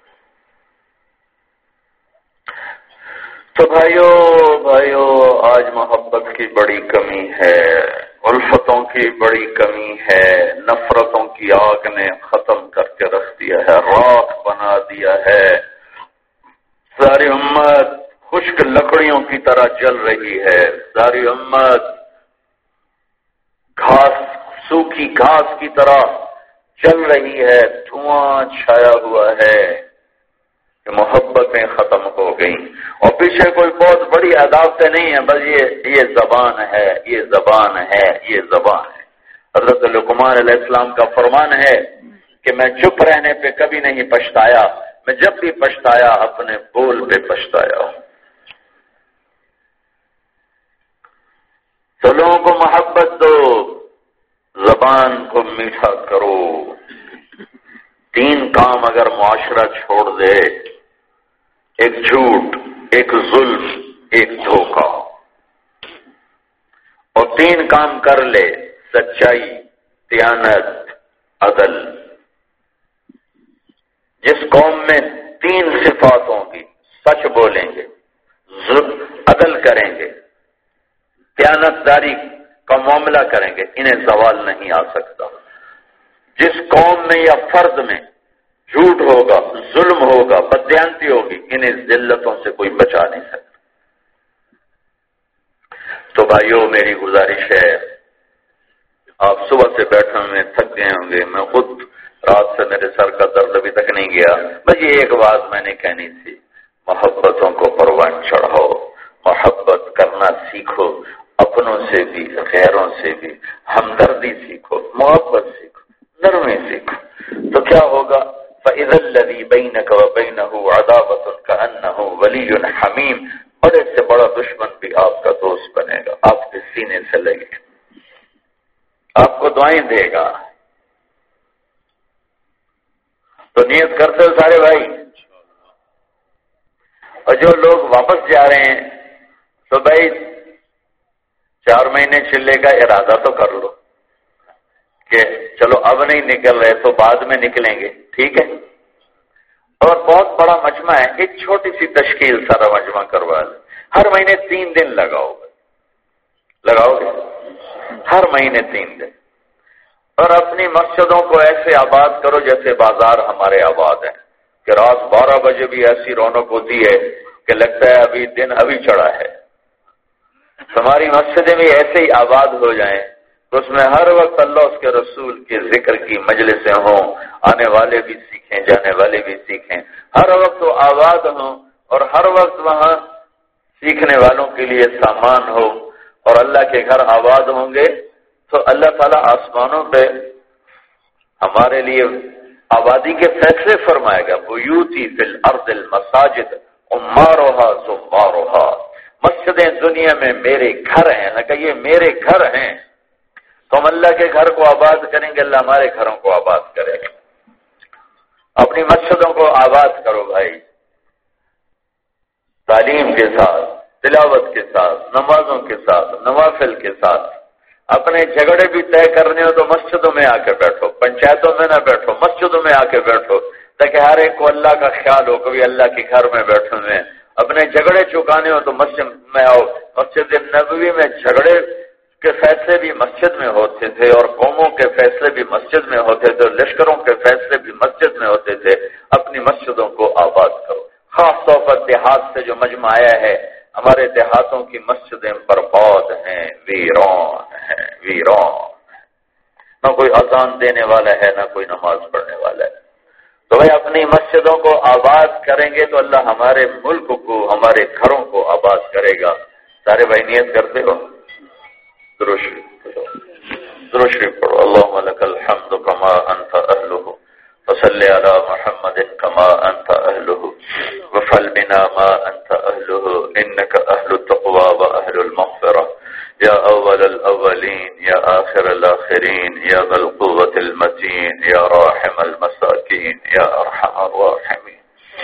تو بھائیو بھائیو آج محبت کی بڑی کمی ہے، الفتوں کی بڑی کمی ہے، نفرتوں کی آگ نے ختم کر کے رکھ دیا ہے، راکھ بنا دیا ہے. ساری امت خشک لکڑیوں کی طرح جل رہی ہے، ساری امت گھاس سوکھی گھاس کی طرح جل رہی ہے، دھواں چھایا ہوا ہے کہ محبتیں ختم ہو گئیں. اور پیچھے کوئی بہت بڑی عداوتیں نہیں ہیں، بس یہ یہ زبان ہے، یہ زبان ہے، یہ زبان ہے. حضرت لقمان علیہ السلام کا فرمان ہے کہ میں چپ رہنے پہ کبھی نہیں پچھتایا، میں جب بھی پچھتایا اپنے بول پہ پچھتایا ہوں. تو لوگوں کو محبت دو، زبان کو میٹھا کرو. تین کام اگر معاشرہ چھوڑ دے، ایک جھوٹ، ایک ظلم، ایک دھوکہ، اور تین کام کر لے، سچائی، دیانت، عدل. جس قوم میں تین صفات ہوں گی، سچ بولیں گے، عدل کریں گے، دیانت داری کا معاملہ کریں گے، انہیں زوال نہیں آ سکتا. جس قوم میں یا فرد میں جھوٹ ہوگا، ظلم ہوگا، بددیانتی ہوگی، انہیں ذلتوں سے کوئی بچا نہیں سکتا. تو بھائیو، میری گزارش ہے، آپ صبح سے بیٹھے ہوئے تھک گئے ہوں گے، میں خود رات سے میرے سر کا درد ابھی تک نہیں گیا. بس یہ ایک بات میں نے کہنی تھی، محبتوں کو پروان چڑھاؤ، محبت کرنا سیکھو، اپنوں سے بھی غیروں سے بھی ہمدردی سیکھو، محبت سیکھو، نرمی سیکھو. تو کیا ہوگا؟ فَإِذَا الَّذِي بَيْنَكَ وَبَيْنَهُ عَدَاوَةٌ كَأَنَّهُ وَلِيٌّ حَمِيمٌ، بڑے سے بڑا دشمن بھی آپ کا دوست بنے گا، آپ کے سینے سے لگے، آپ کو دعائیں دے گا. تو نیت کرتے ہو سارے بھائی. اور جو لوگ واپس جا رہے ہیں تو بھائی چار مہینے چلنے کا ارادہ تو کر لو کہ چلو اب نہیں نکل رہے تو بعد میں نکلیں گے، ٹھیک ہے. اور بہت بڑا مجمع ہے، ایک چھوٹی سی تشکیل سارا مجمع کروا لیں، ہر مہینے تین دن لگاؤ گے لگاؤ گے ہر مہینے تین دن. اور اپنی مسجدوں کو ایسے آباد کرو جیسے بازار ہمارے آباد ہیں، کہ رات بارہ بجے بھی ایسی رونق ہوتی ہے کہ لگتا ہے ابھی دن ابھی چڑھا ہے. ہماری مسجدیں بھی ایسے ہی آباد ہو جائیں، اس میں ہر وقت اللہ اس کے رسول کے ذکر کی مجلسیں ہوں، آنے والے بھی سیکھیں، جانے والے بھی سیکھیں، ہر وقت وہ آباد ہوں، اور ہر وقت وہاں سیکھنے والوں کے لیے سامان ہو. اور اللہ کے گھر آباد ہوں گے تو اللہ تعالیٰ آسمانوں پہ ہمارے لیے آبادی کے فیصلے فرمائے گا. بیوتی فی الارض المساجد عمارها زمارها، مسجدیں دنیا میں میرے گھر ہیں، نہ کہ یہ میرے گھر ہیں. تو ہم اللہ کے گھر کو آباد کریں گے، اللہ ہمارے گھروں کو آباد کرے گا. اپنی مسجدوں کو آباد کرو بھائی، تعلیم کے ساتھ، تلاوت کے ساتھ، نمازوں کے ساتھ، نوافل کے ساتھ. اپنے جھگڑے بھی طے کرنے ہو تو مسجدوں میں آ کے بیٹھو، پنچایتوں میں نہ بیٹھو، مسجدوں میں آ کے بیٹھو، تاکہ ہر ایک کو اللہ کا خیال ہو. کبھی اللہ کے گھر میں بیٹھے ہوئے اپنے جھگڑے چکانے ہو تو مسجد میں آؤ. مسجد نبوی میں جھگڑے کے فیصلے بھی مسجد میں ہوتے تھے، اور قوموں کے فیصلے بھی مسجد میں ہوتے تھے، اور لشکروں کے فیصلے بھی مسجد میں ہوتے تھے. اپنی مسجدوں کو آباد کرو. خاص طور پر دیہات سے جو مجمع آیا ہے، ہمارے دیہاتوں کی مسجدیں برباد ہیں، ویران ہیں، ویران. نہ کوئی اذان دینے والا ہے، نہ کوئی نماز پڑھنے والا ہے. تو بھائی اپنی مسجدوں کو آباد کریں گے تو اللہ ہمارے ملک کو، ہمارے گھروں کو آباد کرے گا. سارے بھائی نیت کرتے ہو؟ درود شریف پڑھو، درود شریف پڑھو. اللہم لک الحمد کما انت اہلہ، وصلی علی محمد کما انت اہلہ، وفعل بنا ما انت اہلہ، انک اہل التقوی و اہل المغفرہ، یا اول الاولین، یا آخر الاخرین، یا ذا القوة المتین، یا راحم المساکین، یا ارحم الراحمین.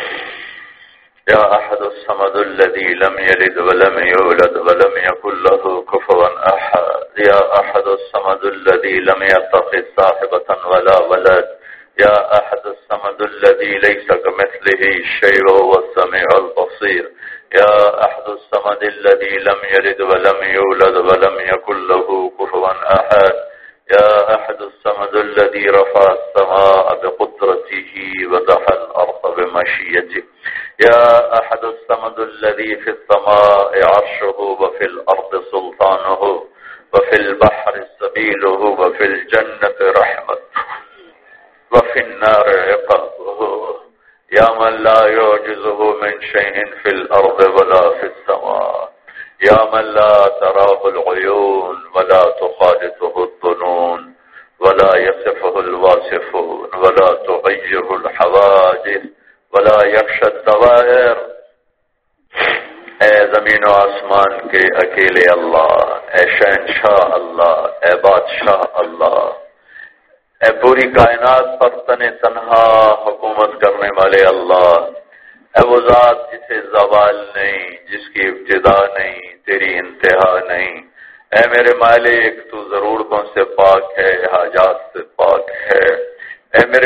یا احد الصمد الذي لم يلد ولم يولد ولم يكن له كفوا احد. یا احد الصمد الذي لم يتخذ صاحبة ولا ولد. یا احد الصمد الذي ليس كمثله شيء وهو السميع البصير. یا احد الصمد الذي لم يلد ولم يولد ولم يكن له كفوا احد. یا احد الصمد الذي رفع السماء بقدرته ودحى الارض بمشيئته. یا احد الصمد الذي في السماء عرشه وفي الارض سلطانه وفي البحر سبيله وفي الجنة رحمته وفي النار عقابه. یا من لا يعجزه من شيء في الارض ولا في السماء. یا من لا تراه العيون ولا تخالطه الظنون ولا يصفه الواصفون ولا تغيره الحوادث ولا يخشى الدوائر. اے زمین و آسمان کے اکیلے اللہ، اے شہنشاہ اللہ، اے بادشاہ اللہ، اے پوری کائنات پر تن تنہا حکومت کرنے والے اللہ، اے وہ ذات جسے زوال نہیں، جس کی ابتدا نہیں، تیری انتہا نہیں. اے میرے مالک، تو ضرورتوں سے پاک ہے، حاجات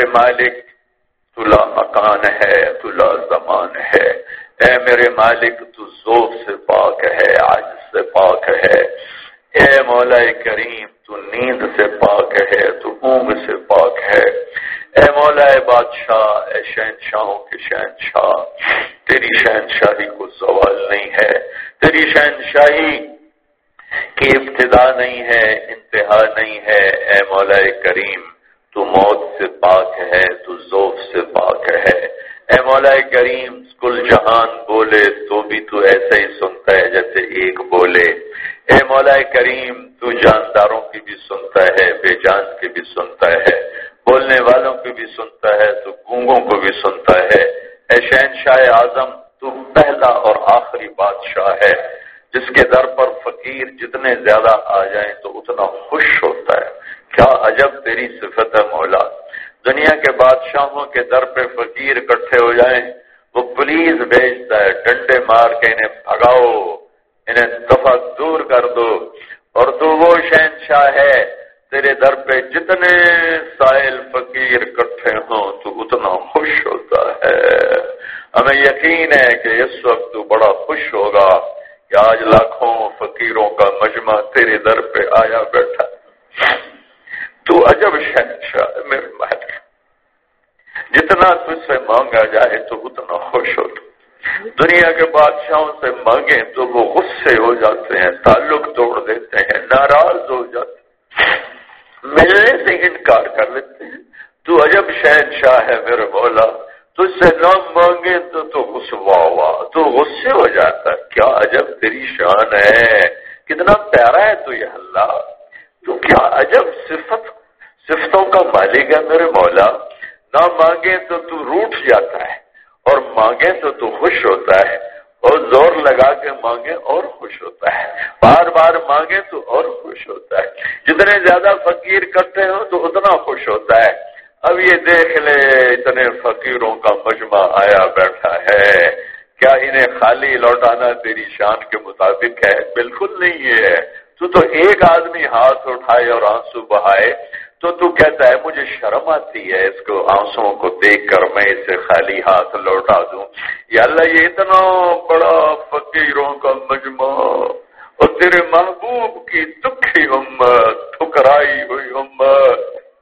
میرے مالک تو لا مکان ہے، تو لا زمان ہے، اے میرے مالک تو ذوق سے پاک ہے، عاجز سے پاک ہے، اے مولا کریم تو نیند سے پاک ہے، تو اونگ سے پاک ہے، اے مولا بادشاہ، اے شہنشاہوں کے شہنشاہ، تیری شہنشاہی کو زوال نہیں ہے، تیری شہنشاہی کی ابتدا نہیں ہے، انتہا نہیں ہے، اے مولا کریم تو موت سے پاک ہے، تو ذوق سے پاک ہے، اے مولا کریم کل جہان بولے تو بھی تو ایسا ہی سنتا ہے جیسے ایک بولے، اے مولا کریم تو جانداروں کی بھی سنتا ہے، بے جان کی بھی سنتا ہے، بولنے والوں کی بھی سنتا ہے، تو گونگوں کو بھی سنتا ہے، اے شہنشاہ اعظم تو پہلا اور آخری بادشاہ ہے، جس کے در پر فقیر جتنے زیادہ آ جائیں تو اتنا خوش ہوتا ہے۔ کیا عجب تیری صفت ہے مولا، دنیا کے بادشاہوں کے در پہ فقیر اکٹھے ہو جائیں وہ پولیس بھیجتا ہے، ڈنڈے مار کے انہیں بھگاؤ، انہیں دفع دور کر دو، اور تو وہ شہنشاہ ہے تیرے در پہ جتنے سائل فقیر اکٹھے ہوں تو اتنا خوش ہوتا ہے۔ ہمیں یقین ہے کہ اس وقت تو بڑا خوش ہوگا کہ آج لاکھوں فقیروں کا مجمع تیرے در پہ آیا بیٹھا، تو عجب شہنشاہ ہے میرے مالک، جتنا تجھ سے مانگا جائے تو اتنا خوش ہوتا۔ دنیا کے بادشاہوں سے مانگیں تو وہ غصے ہو جاتے ہیں، تعلق توڑ دیتے ہیں، ناراض ہو جاتے ہیں، ملنے سے انکار کر لیتے ہیں۔ تو عجب شہنشاہ ہے میرے مولا، تجھ سے نہ مانگے تو تو غصہ ہوا، تو غصے ہو جاتا ہے۔ کیا عجب تیری شان ہے، کتنا پیارا ہے تو یہ اللہ، تو کیا عجب صفت صفتوں کا مالک ہے میرے مولا۔ نہ مانگے تو تو روٹھ جاتا ہے، اور مانگے تو تو خوش ہوتا ہے، اور زور لگا کے مانگے اور خوش ہوتا ہے، بار بار مانگے تو اور خوش ہوتا ہے، جتنے زیادہ فقیر کرتے ہو تو اتنا خوش ہوتا ہے۔ اب یہ دیکھ لے اتنے فقیروں کا مجمع آیا بیٹھا ہے، کیا انہیں خالی لوٹانا تیری شان کے مطابق ہے؟ بالکل نہیں ہے۔ تو تو ایک آدمی ہاتھ اٹھائے اور آنسو بہائے تو تو کہتا ہے مجھے شرم آتی ہے اس کو آنسوؤں کو دیکھ کر میں اسے خالی ہاتھ لوٹا دوں۔ یا اللہ یہ اتنا بڑا فقیروں کا مجمع اور تیرے محبوب کی دکھی امت، ٹھکرائی ہوئی امت،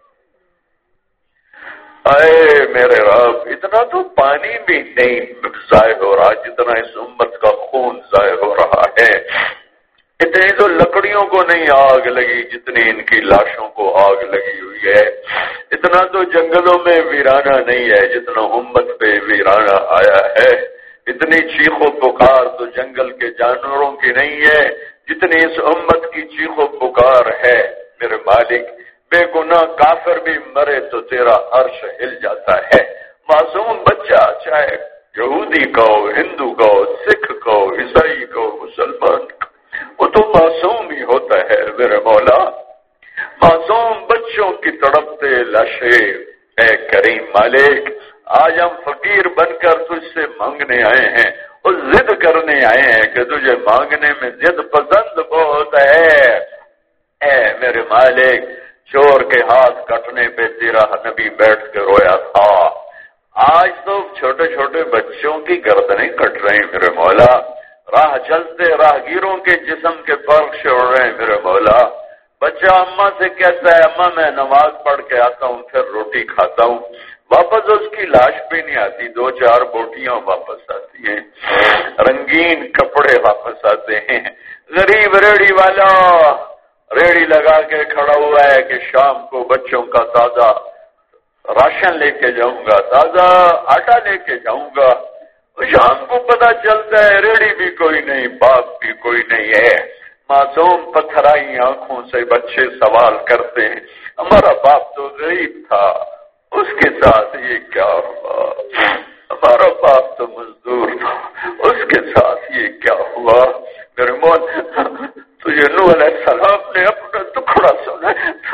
اے میرے رب اتنا تو پانی بھی نہیں ضائع ہو رہا جتنا اس امت کا خون ضائع ہو رہا ہے، اتنی تو لکڑیوں کو نہیں آگ لگی جتنی ان کی لاشوں کو آگ لگی ہوئی ہے، اتنا تو جنگلوں میں ویرانہ نہیں ہے جتنا امت پہ ویرانہ آیا ہے، اتنی چیخ و پکار تو جنگل کے جانوروں کی نہیں ہے جتنی اس امت کی چیخ و پکار ہے۔ میرے مالک بے گناہ کافر بھی مرے تو تیرا عرش ہل جاتا ہے، معصوم بچہ چاہے یہودی کا ہو، ہندو کا ہو، سکھ کا ہو، عیسائی کا ہو، مسلمان کا، وہ تو معصوم ہی ہوتا ہے میرے مولا۔ معصوم بچوں کی تڑپتے لاشیں اے کریم مالک، آج ہم فقیر بن کر تجھ سے مانگنے آئے ہیں اور ضد کرنے آئے ہیں کہ تجھے مانگنے میں ضد پسند بہت ہے۔ اے میرے مالک چور کے ہاتھ کٹنے پہ تیرا نبی بیٹھ کے رویا تھا، آج تو چھوٹے چھوٹے بچوں کی گردنیں کٹ رہی میرے مولا، راہ چلتے راہگیروں کے جسم کے فرش اڑ رہے ہیں میرے مولا۔ بچہ اماں سے کہتا ہے اماں میں نماز پڑھ کے آتا ہوں پھر روٹی کھاتا ہوں، واپس اس کی لاش بھی نہیں آتی، دو چار بوٹیاں واپس آتی ہیں، رنگین کپڑے واپس آتے ہیں۔ غریب ریڑھی والا ریڑھی لگا کے کھڑا ہوا ہے کہ شام کو بچوں کا تازہ راشن لے کے جاؤں گا، تازہ آٹا لے کے جاؤں گا، شام کو پتہ چلتا ہے ریڑھی بھی کوئی نہیں، باپ بھی کوئی نہیں ہے۔ معصوم پتھرائی آنکھوں سے بچے سوال کرتے ہیں ہمارا باپ تو غریب تھا، اس کے ساتھ یہ کیا ہوا؟ ہمارا باپ تو مزدور تھا، اس کے ساتھ یہ کیا ہوا؟ میرے مولا تجھے نوح علیہ السلام نے اپنا دکھڑا سنا،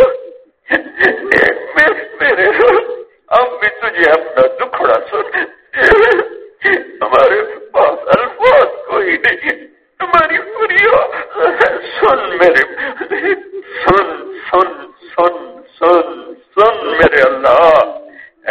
میرے ہم بھی تجھے اپنا دکھڑا سنا، ہمارے پاس الفاظ کوئی نہیں، ہماری فریاد سن میرے سن سن سن سن سن میرے اللہ،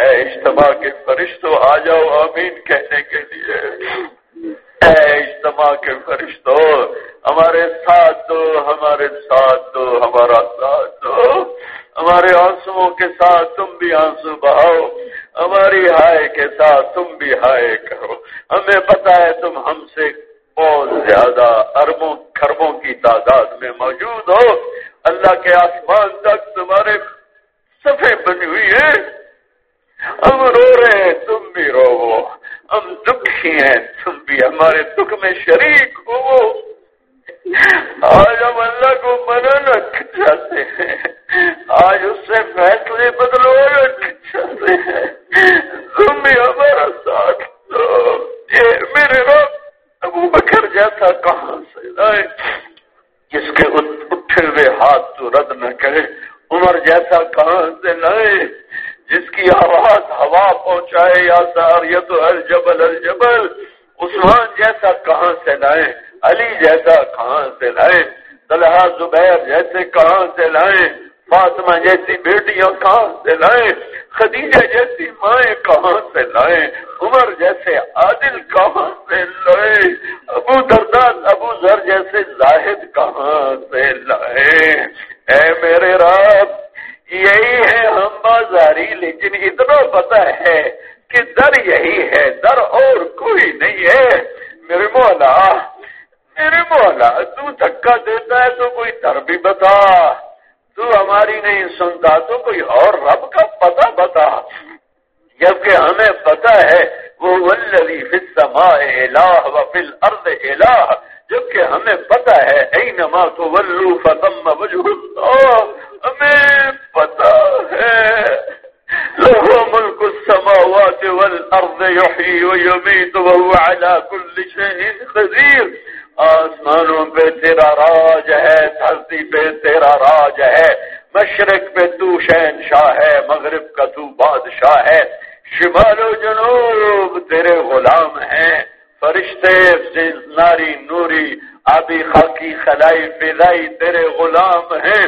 آمین کہنے کے لیے۔ اے اجتماع کے فرشتوں، ہمارے ساتھ دو، ہمارے ساتھ دو، ہمارا ساتھ دو، ہمارے آنسوؤں کے ساتھ تم بھی آنسو بہاؤ، ہماری ہائے کے ساتھ تم بھی ہائے کرو۔ ہمیں پتہ ہے تم ہم سے بہت زیادہ اربوں کھربوں کی تعداد میں موجود ہو، اللہ کے آسمان تک تمہارے صفحے بنی ہوئی ہے، ہم رو رہے ہیں تم بھی رو، ہم دکھی ہیں تم بھی ہمارے دکھ میں شریک ہو۔ آج ہم اللہ کو منانا چاہتے ہیں، آج اس سے فیصلے بدلوانا چاہتے ہیں، تم بھی ہمارا ساتھ دو۔ اے میرے رب، ابو بکر جیسا کہاں سے لائے جس کے اٹھے ہوئے ہاتھ تو رد نہ کرے، عمر جیسا کہاں سے لائے جس کی آواز ہوا پہنچائے، یا ساریت الجبل الجبل، عثمان جیسا کہاں سے لائے، علی جیسا کہاں سے لائے، طلحہ زبیر جیسے کہاں سے لائے، فاطمہ جیسی بیٹیاں کہاں سے لائے، خدیجہ جیسی مائیں کہاں سے لائے، عمر جیسے عادل کہاں سے لائے، ابو درداء ابو ذر جیسے زاہد کہاں سے لائے۔ اے میرے رب، یہی ہے ہم بازاری، لیکن اتنا پتہ ہے کہ در یہی ہے، در اور کوئی نہیں ہے۔ میرے مولا، میرے مولا، تو دھکا دیتا ہے تو کوئی در بھی بتا، تو ہماری نہیں سنتا تو کوئی اور رب کا پتہ بتا، جبکہ ہمیں پتہ ہے وہ والذی فی السماء الہ وفی الارض الہ، جبکہ ہمیں پتہ ہے اینما تولوا فثم وجہ اللہ، ہمیں پتہ ہے لہ ملک السماوات والارض یحیی ویمیت وہو علی کل شیء قدیر۔ آسمانوں پہ تیرا راج ہے، دھرتی پہ تیرا راج ہے، مشرق پہ تو شہنشاہ ہے، مغرب کا تو بادشاہ ہے، شمال و جنوب تیرے غلام ہیں، فرشتے ناری نوری آبی خاکی خلائی فضائی تیرے غلام ہیں۔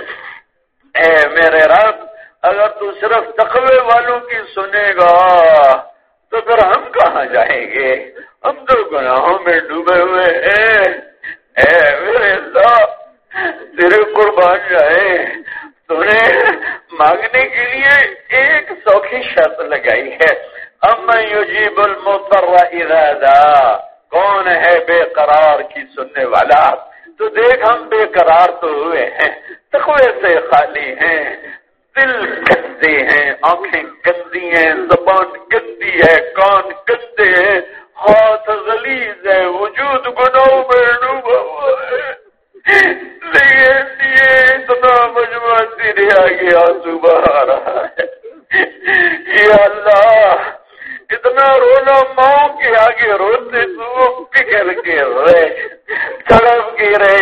اے میرے رب، اگر تو صرف تقوی والوں کی سنے گا تو پھر ہم کہاں جائیں گے؟ ہم تو گناہوں میں ڈوبے ہوئے ہیں۔ اے میرے اللہ، تیرے قربان جائے، تو نے مانگنے کے لیے ایک سوکھی شرط لگائی ہے، اما یجیب المضطر اذا دعا، کون ہے بے قرار کی سننے والا؟ تو دیکھ ہم بے قرار تو ہوئے ہیں، تقوی سے خالی ہیں، دل گندے ہیں، آنکھیں گندی ہیں، زبان گندی ہے، کان گندے ہیں، ہاتھ غلیظ ہے، وجود گناہوں میں ڈوبا ہوا ہے، لیکن یہ اتنا مجموعہ تیرے آگے آنسو بہا رہا ہے۔ یا اللہ، اتنا رونا ماں کے آگے روتے تو پگھل کے رہے، تڑپ کے رہے،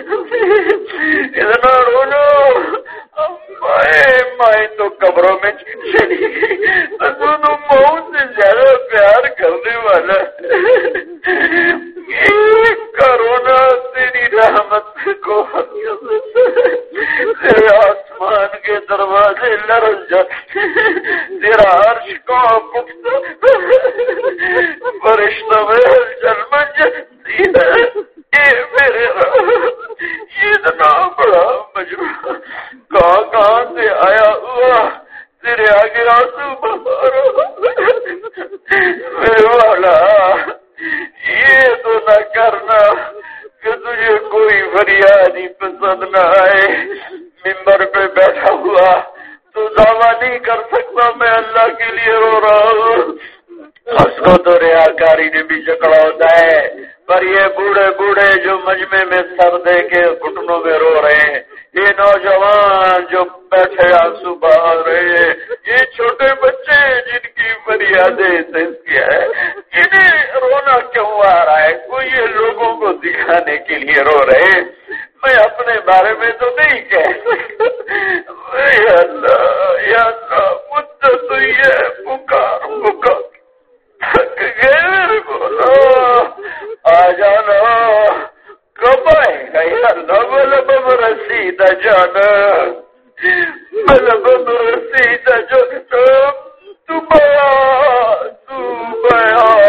اتنا رونا مائیں مائیں تو قبروں میں چلی گئی، تو ماؤں سے زیادہ پیار کرنے والا کرونا تیری رحمت کو تیرے آسمان کے دروازے لرز جاتے، تیرا عرش کو پختہ فرشتوں میں ہلچل مچ جاتی ہے۔ اے میرے رب، یہ اتنا بڑا مجموعہ کہاں کہاں سے آیا ہوا تیرے آگے آنسو بہا رہا۔ میرے والا، یہ تو نہ کرنا کہ تجھے کوئی فریادی پسند نہ آئے، ممبر پہ بیٹھا ہوا تو دعویٰ نہیں کر سکتا میں اللہ کے لیے رو رہا ہوں، اس کو تو ریاکاری نے بھی جکڑا ہوتا ہے، پر یہ بوڑھے بوڑھے جو مجمع میں سر دے کے گھٹنوں میں رو رہے ہیں، یہ نوجوان جو بیٹھے آنسو بہا رہے ہیں، یہ چھوٹے بچے جن کی فریادیں کیا ہے، انہیں رونا کیوں آ رہا ہے؟ کوئی یہ لوگوں کو دکھانے کے لیے رو رہے، میں اپنے بارے میں تو نہیں کہہ سکتا۔ یا اللہ، یا اللہ، مدت ہوئی ہے، پکار پکار تھک گئے، بولا آ جانا، کب آئے گا یا اللہ؟ بلب رسید جانا، بلب رسید جانا، تو بیا تو بیا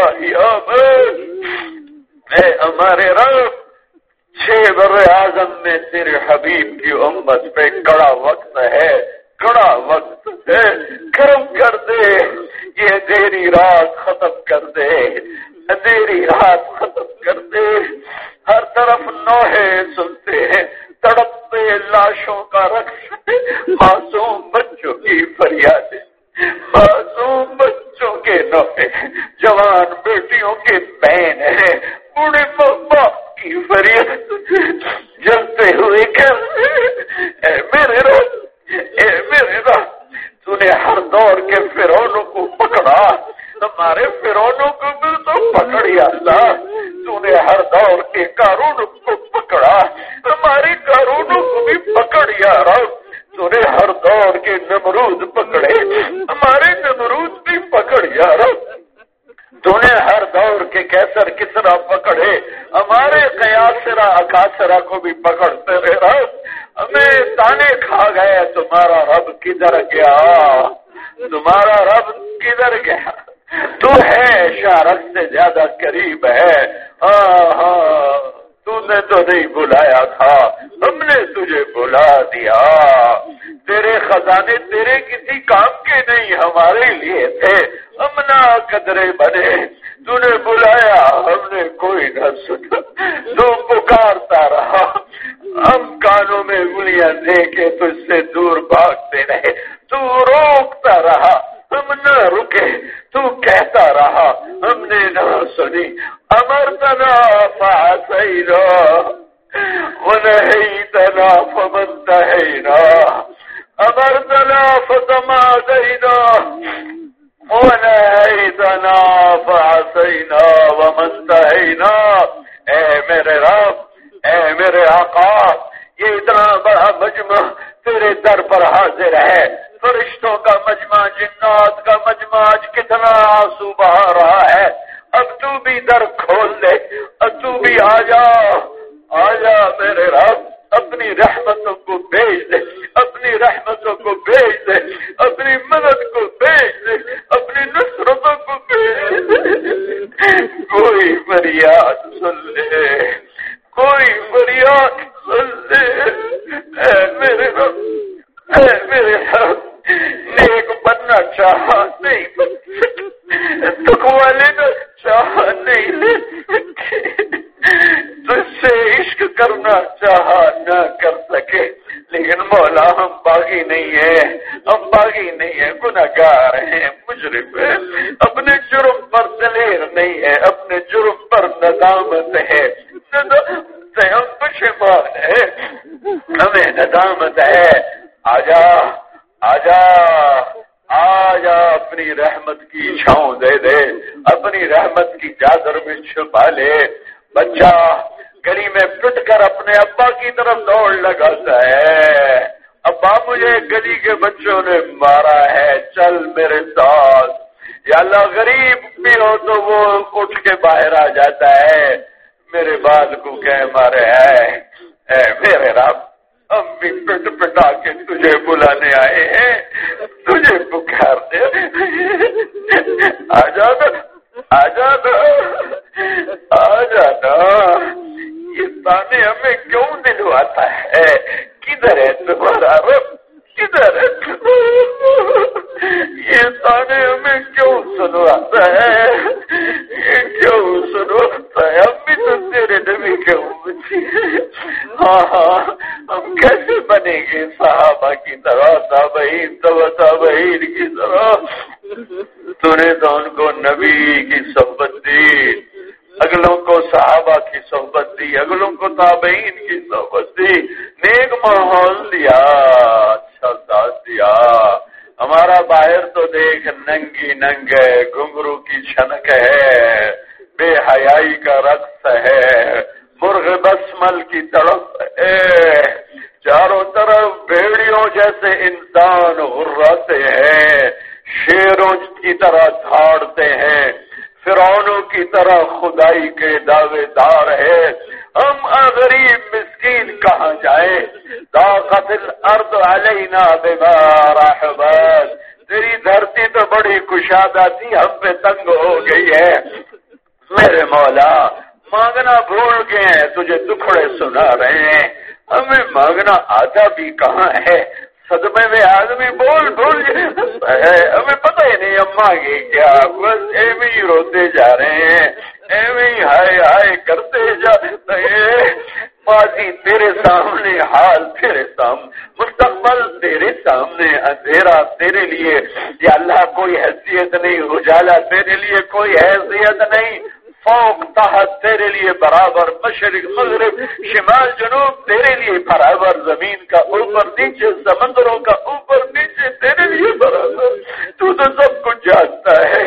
اے ہمارے رب، چھ بر اعظم میں تیرے حبیب کی امت پہ کڑا وقت ہے، کڑا وقت ہے، کرم کر دے، یہ دیری رات ختم کر دے، دیری رات ختم کر دے۔ ہر طرف نوحے سنتے ہیں، تڑپتے لاشوں کا رقص، معصوم بچوں کی فریادیں، معصوم بچوں کے نوحے، جوان بیٹیوں کے بین ہے، بوڑھے ماں باپ کی فریاد، جلتے ہوئے گھر، اے میرے رب، اے میرے رب، تو نے ہر دور کے فرعونوں کو پکڑا، ہمارے فرعونوں کو بھی تو پکڑ یا اللہ، تو نے ہر دور کے قارون کو پکڑا، ہمارے قارونوں کو بھی پکڑ یا رب، تو نے ہر دور کے نمرود پکڑے، ہمارے نمرود بھی پکڑ یا رب، تو نے ہر دور کے کیسر کسرا پکڑے، ہمارے قیاسرا اکاسرا کو بھی پکڑتے رہے رب، ہمیں تانے کھا گئے، تمہارا رب کدھر گیا، تمہارا رب کدھر گیا، تو ہے شارک سے زیادہ قریب ہے، ہاں ہاں تو نے تو نہیں بلایا تھا، ہم نے تجھے بلا دیا، تیرے خزانے تیرے کسی کام کے نہیں، ہمارے لیے تھے، ہم نہ قدرے بنے، تو نے بلایا، ہم نے کوئی نہ سنا، تو پکارتا رہا، ہم کانوں میں انگلیاں دے کے تجھ سے دور بھاگتے رہے، تو روکتا رہا، ہم نہ رکے، تو کہتا رہا، ہم نے نہ سنی، امرتنا فعصینا ونہیتنا فمنتہینا، امرتنا فتمادینا ونہیتنا فعصینا ومنتہینا۔ اے میرے رب، اے میرے آقا، یہ اتنا بڑا مجمع تیرے در پر حاضر ہے، فرشتوں کا مجمع، جنات کا مجمع، آج کتنا آنسو بہا رہا ہے، اب تو بھی در کھول دے، اب تو بھی آ جا، آ جا میرے رب، اپنی رحمتوں کو بھیج دے، اپنی رحمتوں کو بھیج دے، اپنی مدد کو بھیج دے، اپنی نصرتوں کو بھیج دے، کوئی فریاد سن لے، کوئی فریاد سن لے، اے میرے رب، اے میرے رب، نیک بننا چاہا نہیں بن سکے، تقوی لینا چاہا نہیں لے سکے، تجھ سے عشق کرنا چاہا نہ کر سکے، لیکن مولا ہم باغی نہیں ہیں، ہم باغی نہیں ہیں، گناہگار ہیں، مجرم ہیں، اپنے جرم پر دلیر نہیں ہے، اپنے جرم پر ندامت ہے، ندامت ہے، ہم پشیمان ہیں، ہمیں ندامت ہے، آجا آجا آجا، اپنی رحمت کی چھاؤں دے دے، اپنی رحمت کی چادر میں چھپا لے۔ بچہ گلی میں پٹ کر اپنے ابا کی طرف دوڑ لگاتا ہے، ابا مجھے گلی کے بچوں نے مارا ہے، چل میرے ساتھ، یا اللہ غریب بھی ہو تو وہ اٹھ کے باہر آ جاتا ہے، میرے بال کو کہ مارے ہے، اے میرے رب، ہم بھی پٹ پٹا کے تجھے بلانے آئے ہیں، تجھے پکار دے، آ جانا آ جانا آ جانا، یہ تانے ہمیں کیوں دلواتا ہے؟ کدھر ہے تمہارا رب؟ کدھر ہے تمہارا؟ یہ تانے ہمیں کیوں سنواتا ہے؟ یہ کیوں سنواتا ہے؟ ہم بھی تو تیرے نبی کے امتی ہیں، ہاں ہاں، ہم کیسے بنیں گے صحابہ کی طرح، تابعین تبع تابعین کی طرح؟ تو نے تو ان کو نبی کی صحبت دی، اگلوں کو صحابہ کی صحبت دی، اگلوں کو تابعین کی صحبت دی، نیک ماحول دیا، اچھا ساتھ دیا۔ ہمارا باہر تو دیکھ ننگی ننگ ہے، گھنگرو کی چھنک ہے، بے حیائی کا رقص ہے، مرغ بسمل کی تڑپ ہے، چاروں طرف بھیڑیوں جیسے انسان غراتے ہیں، شیروں کی طرح دھاڑتے ہیں، فرعونوں کی طرح خدائی کے دعوے دار ہے، ہم غریب مسکین کہاں جائیں؟ ضاقت الارض علینا بما رحبت، تیری دھرتی تو بڑی کشادہ تھی، ہم پہ تنگ ہو گئی ہے، میرے مولا مانگنا بھول گئے ہیں، تجھے دکھڑے سنا رہے ہیں، ہمیں مانگنا آتا بھی کہاں ہے، صدمے میں آدمی بول بول ہمیں پتہ ہی نہیں ہم مانگے کیا، بس ایویں ہی روتے جا رہے ہیں، ایویں ہی ہائے ہائے کرتے جا رہے ہیں، ماضی تیرے سامنے، حال تیرے سامنے، مستقبل تیرے سامنے، اندھیرا تیرے لیے یا اللہ کوئی حیثیت نہیں، اجالا تیرے لیے کوئی حیثیت نہیں، فوق تحت تیرے لیے برابر، مشرق مغرب شمال جنوب تیرے لیے برابر، زمین کا اوپر نیچے سمندروں کا اوپر نیچے تیرے لیے برابر، تو تو سب کچھ جانتا ہے۔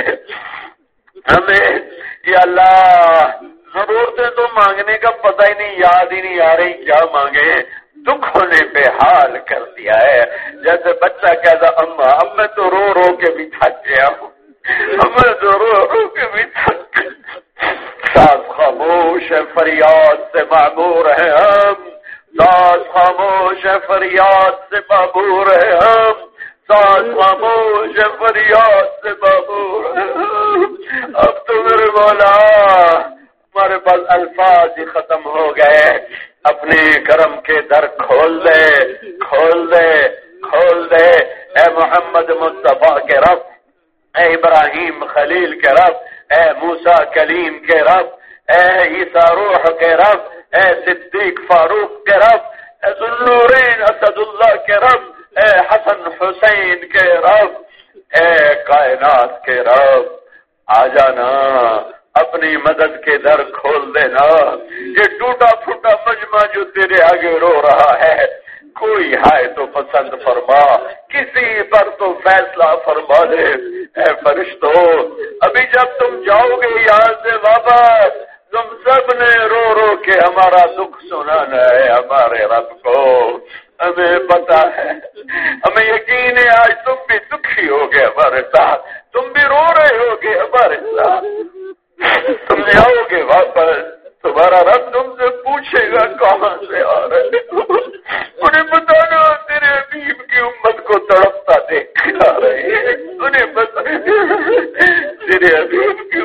ہمیں یا اللہ ضرورتیں تو مانگنے کا پتہ ہی نہیں، یاد ہی نہیں آ رہی کیا مانگے، دکھ ہونے پہ حال کر دیا ہے، جیسے بچہ کہتا اما اب میں تو رو رو کے بھی تھک گیا ہوں، ہمیں تو رو رو کے بھی تھک گیا، ساز خاموش ہے فریاد سے معمور ہے ہم، ساز خاموش ہے فریاد سے معمور ہے ہم، ساز خاموش ہے فریاد سے معمور ہے ہم، اب تو میرے مولا ہمارے پاس الفاظ ہی ختم ہو گئے، اپنے کرم کے در کھول دے کھول دے کھول دے، اے محمد مصطفیٰ کے رب، اے ابراہیم خلیل کے رب، اے موسیٰ کلیم کے رب، اے عیسیٰ روح کے رب، اے صدیق فاروق کے رب، اے ذوالنورین اسد اللہ کے رب، اے حسن حسین کے رب، اے کائنات کے رب، آ جانا اپنی مدد کے در کھول دینا، یہ ٹوٹا پھوٹا مجمع جو تیرے آگے رو رہا ہے، کوئی ہے تو پسند فرما، کسی پر تو فیصلہ فرما دے، اے فرشتو ابھی جب تم جاؤ گے یہاں سے واپس، تم سب نے رو رو کے ہمارا دکھ سنانا ہے ہمارے رب کو، ہمیں پتا ہے، ہمیں یقین ہے آج تم بھی دکھی ہوگے ہمارے ساتھ، تم بھی رو رہے ہوگے ہمارے ساتھ، تم جاؤ گے واپس، تمہارا رب تم سے پوچھے گا کہاں سے آ رہے ہو، انہیں بتانا تیرے حبیب کی امت کو تڑپتا دیکھ آ رہی ہے، انہیں بتا تیرے حبیب کی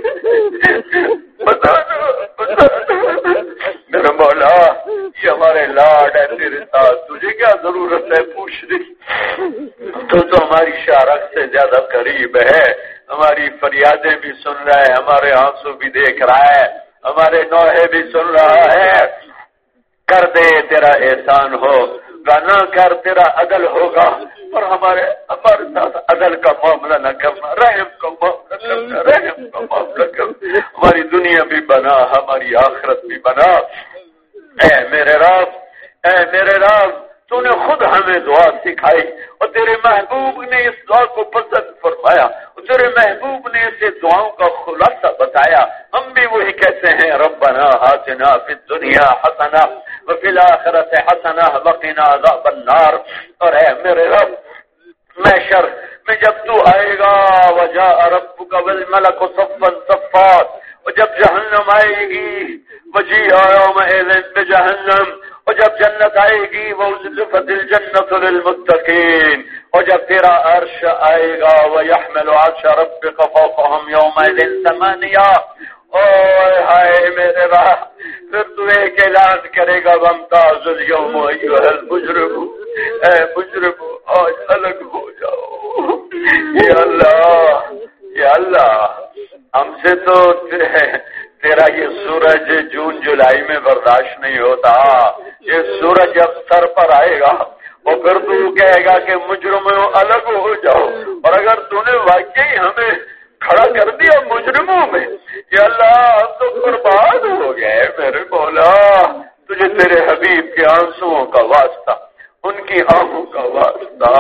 امت بتانا بتانا میرا مولا، یہ ہمارے لاڈ ہے تیرے ساتھ، تجھے کیا ضرورت ہے پوچھنے، تو تو ہماری شارک سے زیادہ قریب ہے، ہماری فریادیں بھی سن رہا ہے، ہمارے آنسو بھی دیکھ رہا ہے، ہمارے نوحے بھی سن رہا ہے، کر دے تیرا احسان ہو، نہ کر تیرا عدل ہوگا، اور ہمارے ہمارے ساتھ عدل کا معاملہ نہ کرنا، رحم کا معاملہ کرنا، رحم کا معاملہ کرنا، ہماری دنیا بھی بنا ہماری آخرت بھی بنا، اے میرے رب، اے میرے رب، تو نے خود ہمیں دعا سکھائی اور تیرے محبوب نے اس دعا کو پسند فرمایا اور تیرے محبوب نے اسے دعاؤں کا خلاصہ بتایا، ہم بھی وہی کہتے ہیں ربنا آتنا فی الدنیا حسنہ وفی الآخرۃ حسنہ وقنا عذاب النار، اور اے میرے رب محشر میں جب تو آئے گا وجاء ربک والملک صفا صفا، اور جب جہنم آئے گی وجیء یومئذ بجہنم، اور جب جنت آئے گی وَأُزْلِفَتِ الْجَنَّةُ لِلْمُتَّقِينَ، اور جب تیرا عرش آئے گا وَيَحْمِلُ عَرْشَ رَبِّكَ فَوْقَهُمْ يَوْمَئِذٍ ثَمَانِيَةٌ، اوہ ہائے میرے راہ، پھر تو ایک اعلان کرے گا وَامْتَازُوا الْيَوْمَ أَيُّهَا الْمُجْرِمُونَ، اے مجرم آج الگ ہو جاؤ، یا اللہ یا اللہ، ہم سے تو تیرا یہ سورج جون جولائی میں برداشت نہیں ہوتا، یہ سورج جب سر پر آئے گا اور پھر تو کہے گا کہ مجرموں الگ ہو جاؤ، اور اگر تو نے واقعی ہمیں کھڑا کر دیا مجرموں میں، یا اللہ ہم تو برباد ہو گئے میرے مولا، تجھے تیرے حبیب کے آنسوؤں کا واسطہ، ان کی آنکھوں کا واسطہ،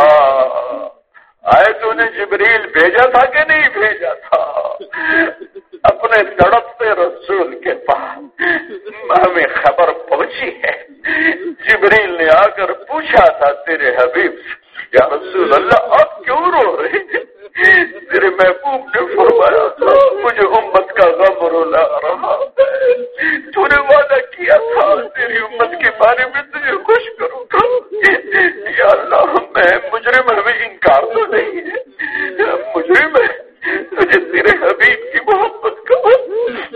آئے تو نے جبریل بھیجا تھا کہ نہیں بھیجا تھا اپنے تڑپتے رسول کے پاس، ہمیں خبر پہنچی ہے، جبریل نے آ کر پوچھا تھا تیرے حبیب یا رسول اللہ آپ کیوں رو رہے ہیں، تیرے محبوب نے فرمایا تھا مجھے امت کا غم رولا رہا ہے، تو نے وعدہ کیا تھا تیری امت کے بارے میں تجھے خوش کروں گا، یا اللہ میں مجرم ہمیں انکار تو نہیں ہے، مجرم ہے تجھے تیرے حبیب کی محبت کا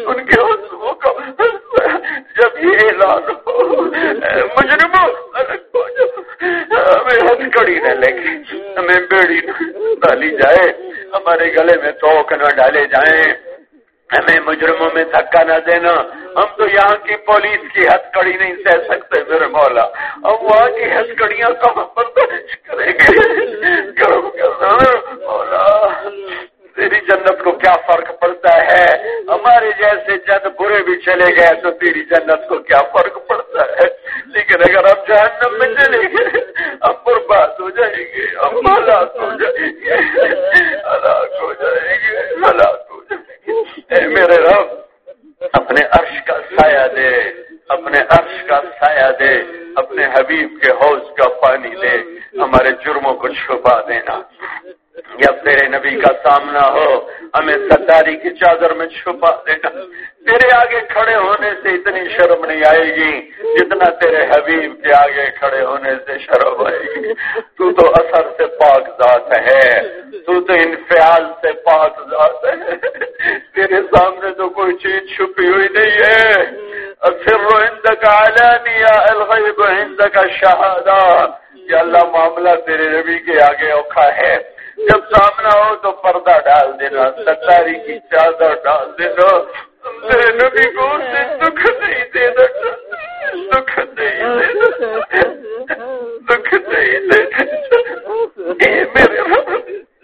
ہمارے گلے میں توک نہ ڈالے جائیں، ہمیں مجرموں میں دھکا نہ دینا، ہم تو یہاں کی پولیس کی ہتھ کڑی نہیں سہ سکتے میرے مولا، اب وہاں کی ہتھ کڑیاں کہاں برداشت کریں گے؟ کرم کرنا مولا، تیری جنت کو کیا فرق پڑتا ہے؟ ہمارے جیسے جد برے بھی چلے گئے تو تیری جنت کو کیا فرق پڑتا ہے؟ لیکن اگر ہم جہنم میں چلے گئے ہم برباد ہو جائیں گے، ہم ہلاک ہو جائیں گے، ہلاک ہو جائیں گے، ہلاک ہو جائیں گے۔ اے میرے رب اپنے عرش کا سایہ دے، اپنے عرش کا سایہ دے، اپنے حبیب کے حوض کا پانی دے، ہمارے جرموں کو چھپا دینا۔ جب تیرے نبی کا سامنا ہو ہمیں ستاری کی چادر میں چھپا دینا، تیرے آگے کھڑے ہونے سے اتنی شرم نہیں آئے گی جتنا تیرے حبیب کے آگے کھڑے ہونے سے شرم آئے گی۔ تو تو اثر سے پاک ذات ہے، تو تو انفعال سے پاک ذات ہے، تیرے سامنے تو کوئی چیز چھپی ہوئی نہیں ہے۔ السر عندک علانیہ الغیب عندک شہادہ، یا اللہ معاملہ تیرے نبی کے آگے اوکھا ہے، جب سامنا ہو تو پردہ ڈال دینا، ستاری کی چادر ڈال دینا، تیرے نبی کو اسے دکھ نہیں دینا، دکھ نہیں دینا، دکھ نہیں دینا۔ اے میرے رب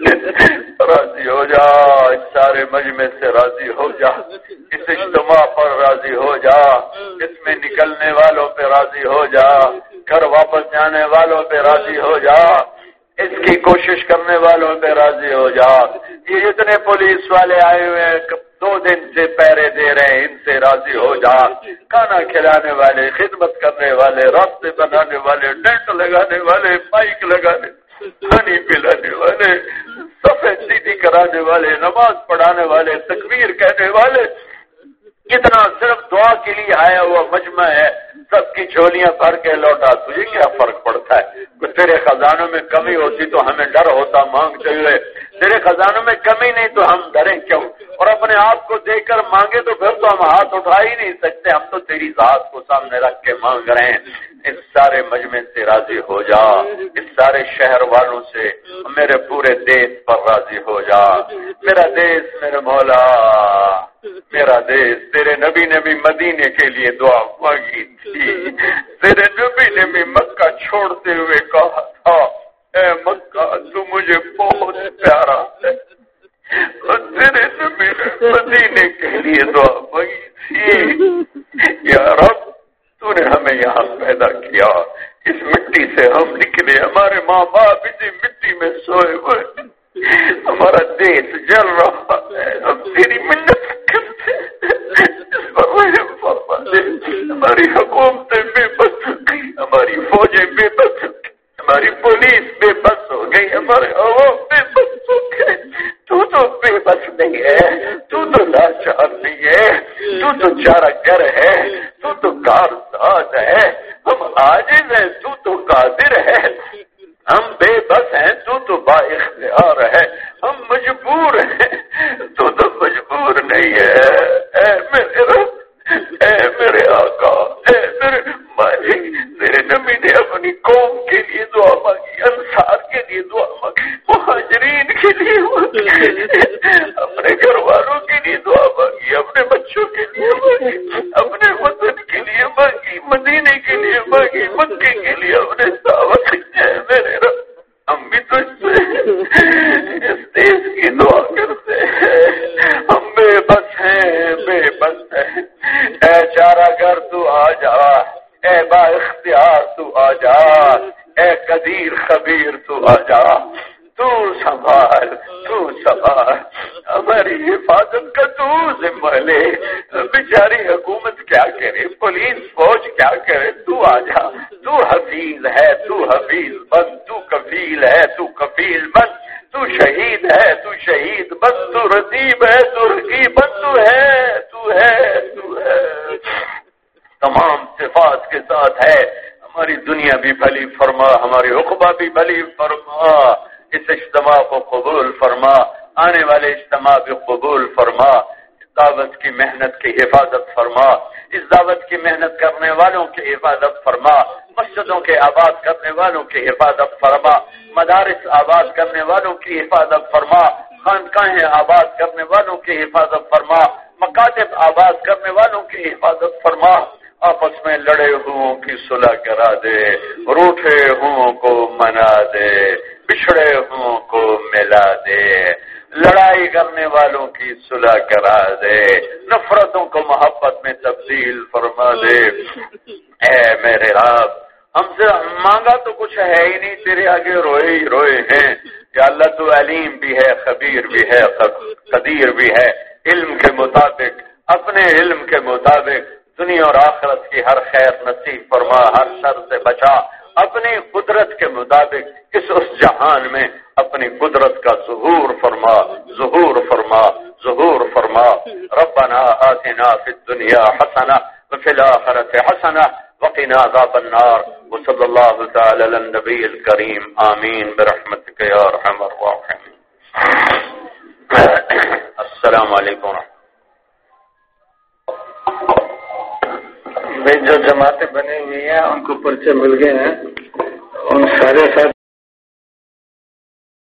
راضی ہو جا، اس سارے مجمع سے راضی ہو جا، اس اجتماع پر راضی ہو جا، اس میں نکلنے والوں پہ راضی ہو جا، گھر واپس جانے والوں پہ راضی ہو جا، اس کی کوشش کرنے والوں پہ راضی ہو جا۔ یہ جتنے پولیس والے آئے ہوئے ہیں دو دن سے پہرے دے رہے ہیں، ان سے راضی ہو جا، کھانا کھلانے والے، خدمت کرنے والے، راستے بنانے والے، ٹینٹ لگانے والے، مائک لگانے، پانی پلانے والے، سفید سیدھی کرانے والے، نماز پڑھانے والے، تکبیر کہنے والے، کتنا صرف دعا کے لیے آیا ہوا مجمع ہے، سب کی جھولیاں بھر کے لوٹا، تجھے کیا فرق پڑتا ہے؟ تیرے خزانوں میں کمی ہوتی تو ہمیں ڈر ہوتا مانگتے ہوئے، تیرے خزانوں میں کمی نہیں تو ہم ڈریں کیوں؟ اور اپنے آپ کو دے کر مانگے تو پھر تو ہم ہاتھ اٹھا ہی نہیں سکتے، ہم تو تیری ذات کو سامنے رکھ کے مانگ رہے ہیں۔ اس سارے مجمع سے راضی ہو جا، اس سارے شہر والوں سے، میرے پورے دیش پر راضی ہو جا۔ میرا دیش میرے مولا، میرا دیش، تیرے نبی نے بھی مدینے کے لیے دعا مانگی تھی، تیرے نبی نے بھی مکہ چھوڑتے ہوئے کہا تھا اے مکہ تو مجھے بہت پیارا ہے، اور تیرے نبی نے مدینے کے لیے دعا مانگی تھی یا رب تو نے ہمیں یہاں پیدا کیا، اس مٹی سے ہم نکلے، ہمارے ماں باپ اسی مٹی میں سوئے ہوئے، ہمارا دیش جل رہا ہے، ہم تیری منت کرتے اس پر رحم فرما دے۔ ہماری حکومتیں بے بس ہو گئی، ہماری فوجیں بے بس ہو گئی، ہماری پولیس بے بس ہو گئی، ہمارے عوام بے بس ہو گئے۔ تو تو بے بس نہیں ہے، تو تو لاچار نہیں ہے، تو تو چارہ گر ہے، تو تو کارساز ہے، ہم عاجز ہیں، تو تو قادر ہے، ہم بے بس ہیں، تو تو با اختیار ہے، ہم مجبور ہیں، تو تو مجبور نہیں ہے۔ اے میرے رب، اے میرے آقا، اے میرے مالک، تیرے نبی نے اپنی قوم کے لیے دعا مانگی، انصار کے لیے دعا مانگی، مہاجرین کے لیے مانگی، اپنے گھر والوں کے لیے دعا مانگی، اپنے بچوں کے لیے مانگی، اپنے وطن کے لیے مانگی، مدینے کے لیے مانگی، مکے کے لیے اپنے دعوت ہے۔ میرے رب ہم بھی تو اس دیش کی دعا کرتے ہیں، ہم بے بس ہیں، بے بس ہیں۔ اے چارہ گر تو آ جا، اے با اختیار تو آ جا، اے قدیر خبیر تو آ جا، تو سنبھال، تو سنبھال، ہماری حفاظت کا تو ذمہ لے۔ بیچاری حکومت کیا کرے، پولیس فوج کیا کرے، تو آ جا، تو حفیظ ہے، تو حفیظ بن، تو کفیل ہے، تو کفیل بن، تو شہید ہے، تو شہید بن، تو رقیب ہے، تو رقیب بن، تو ہے، تو ہے، تو ہے، تمام صفات کے ساتھ ہے۔ ہماری دنیا بھی بھلی فرما، ہماری عقبہ بھی بھلی فرما، اس اجتماع کو قبول فرما، آنے والے اجتماع بھی قبول فرما، اس دعوت کی محنت کی حفاظت فرما، اس دعوت کی محنت کرنے والوں کی حفاظت فرما، مسجدوں کے آباد کرنے والوں کی حفاظت فرما، مدارس آباد کرنے والوں کی حفاظت فرما، خانقاہیں آباد کرنے والوں کی حفاظت فرما، مکاتب آباد کرنے والوں کی حفاظت فرما، آپس میں لڑے ہوں کی صلح کرا دے، روٹھے ہوں کو منا دے، بچھڑے ہوں کو ملا دے، لڑائی کرنے والوں کی صلح کرا دے، نفرتوں کو محبت میں تبدیل فرما دے۔ اے میرے رب، ہم سے مانگا تو کچھ ہے ہی نہیں، تیرے آگے روئے ہی روئے ہیں۔ یا اللہ تو علیم بھی ہے، خبیر بھی ہے، قدیر بھی ہے، علم کے مطابق، اپنے علم کے مطابق دنیا اور آخرت کی ہر خیر نصیب فرما، ہر شر سے بچا، اپنی قدرت کے مطابق اس اس جہان میں اپنی قدرت کا ظہور فرما، ظہور فرما، ظہور فرما۔ ربنا آتنا فی الدنیا حسنہ وفی الآخرۃ حسنہ وقنا عذاب النار، وصلی اللہ تعالی علی النبی الکریم، آمین برحمتک یا ارحم الراحمین۔ السلام علیکم۔ جو جماعتیں بنی ہوئی ہیں ان کو پرچے مل گئے ہیں، ان سارے ساتھ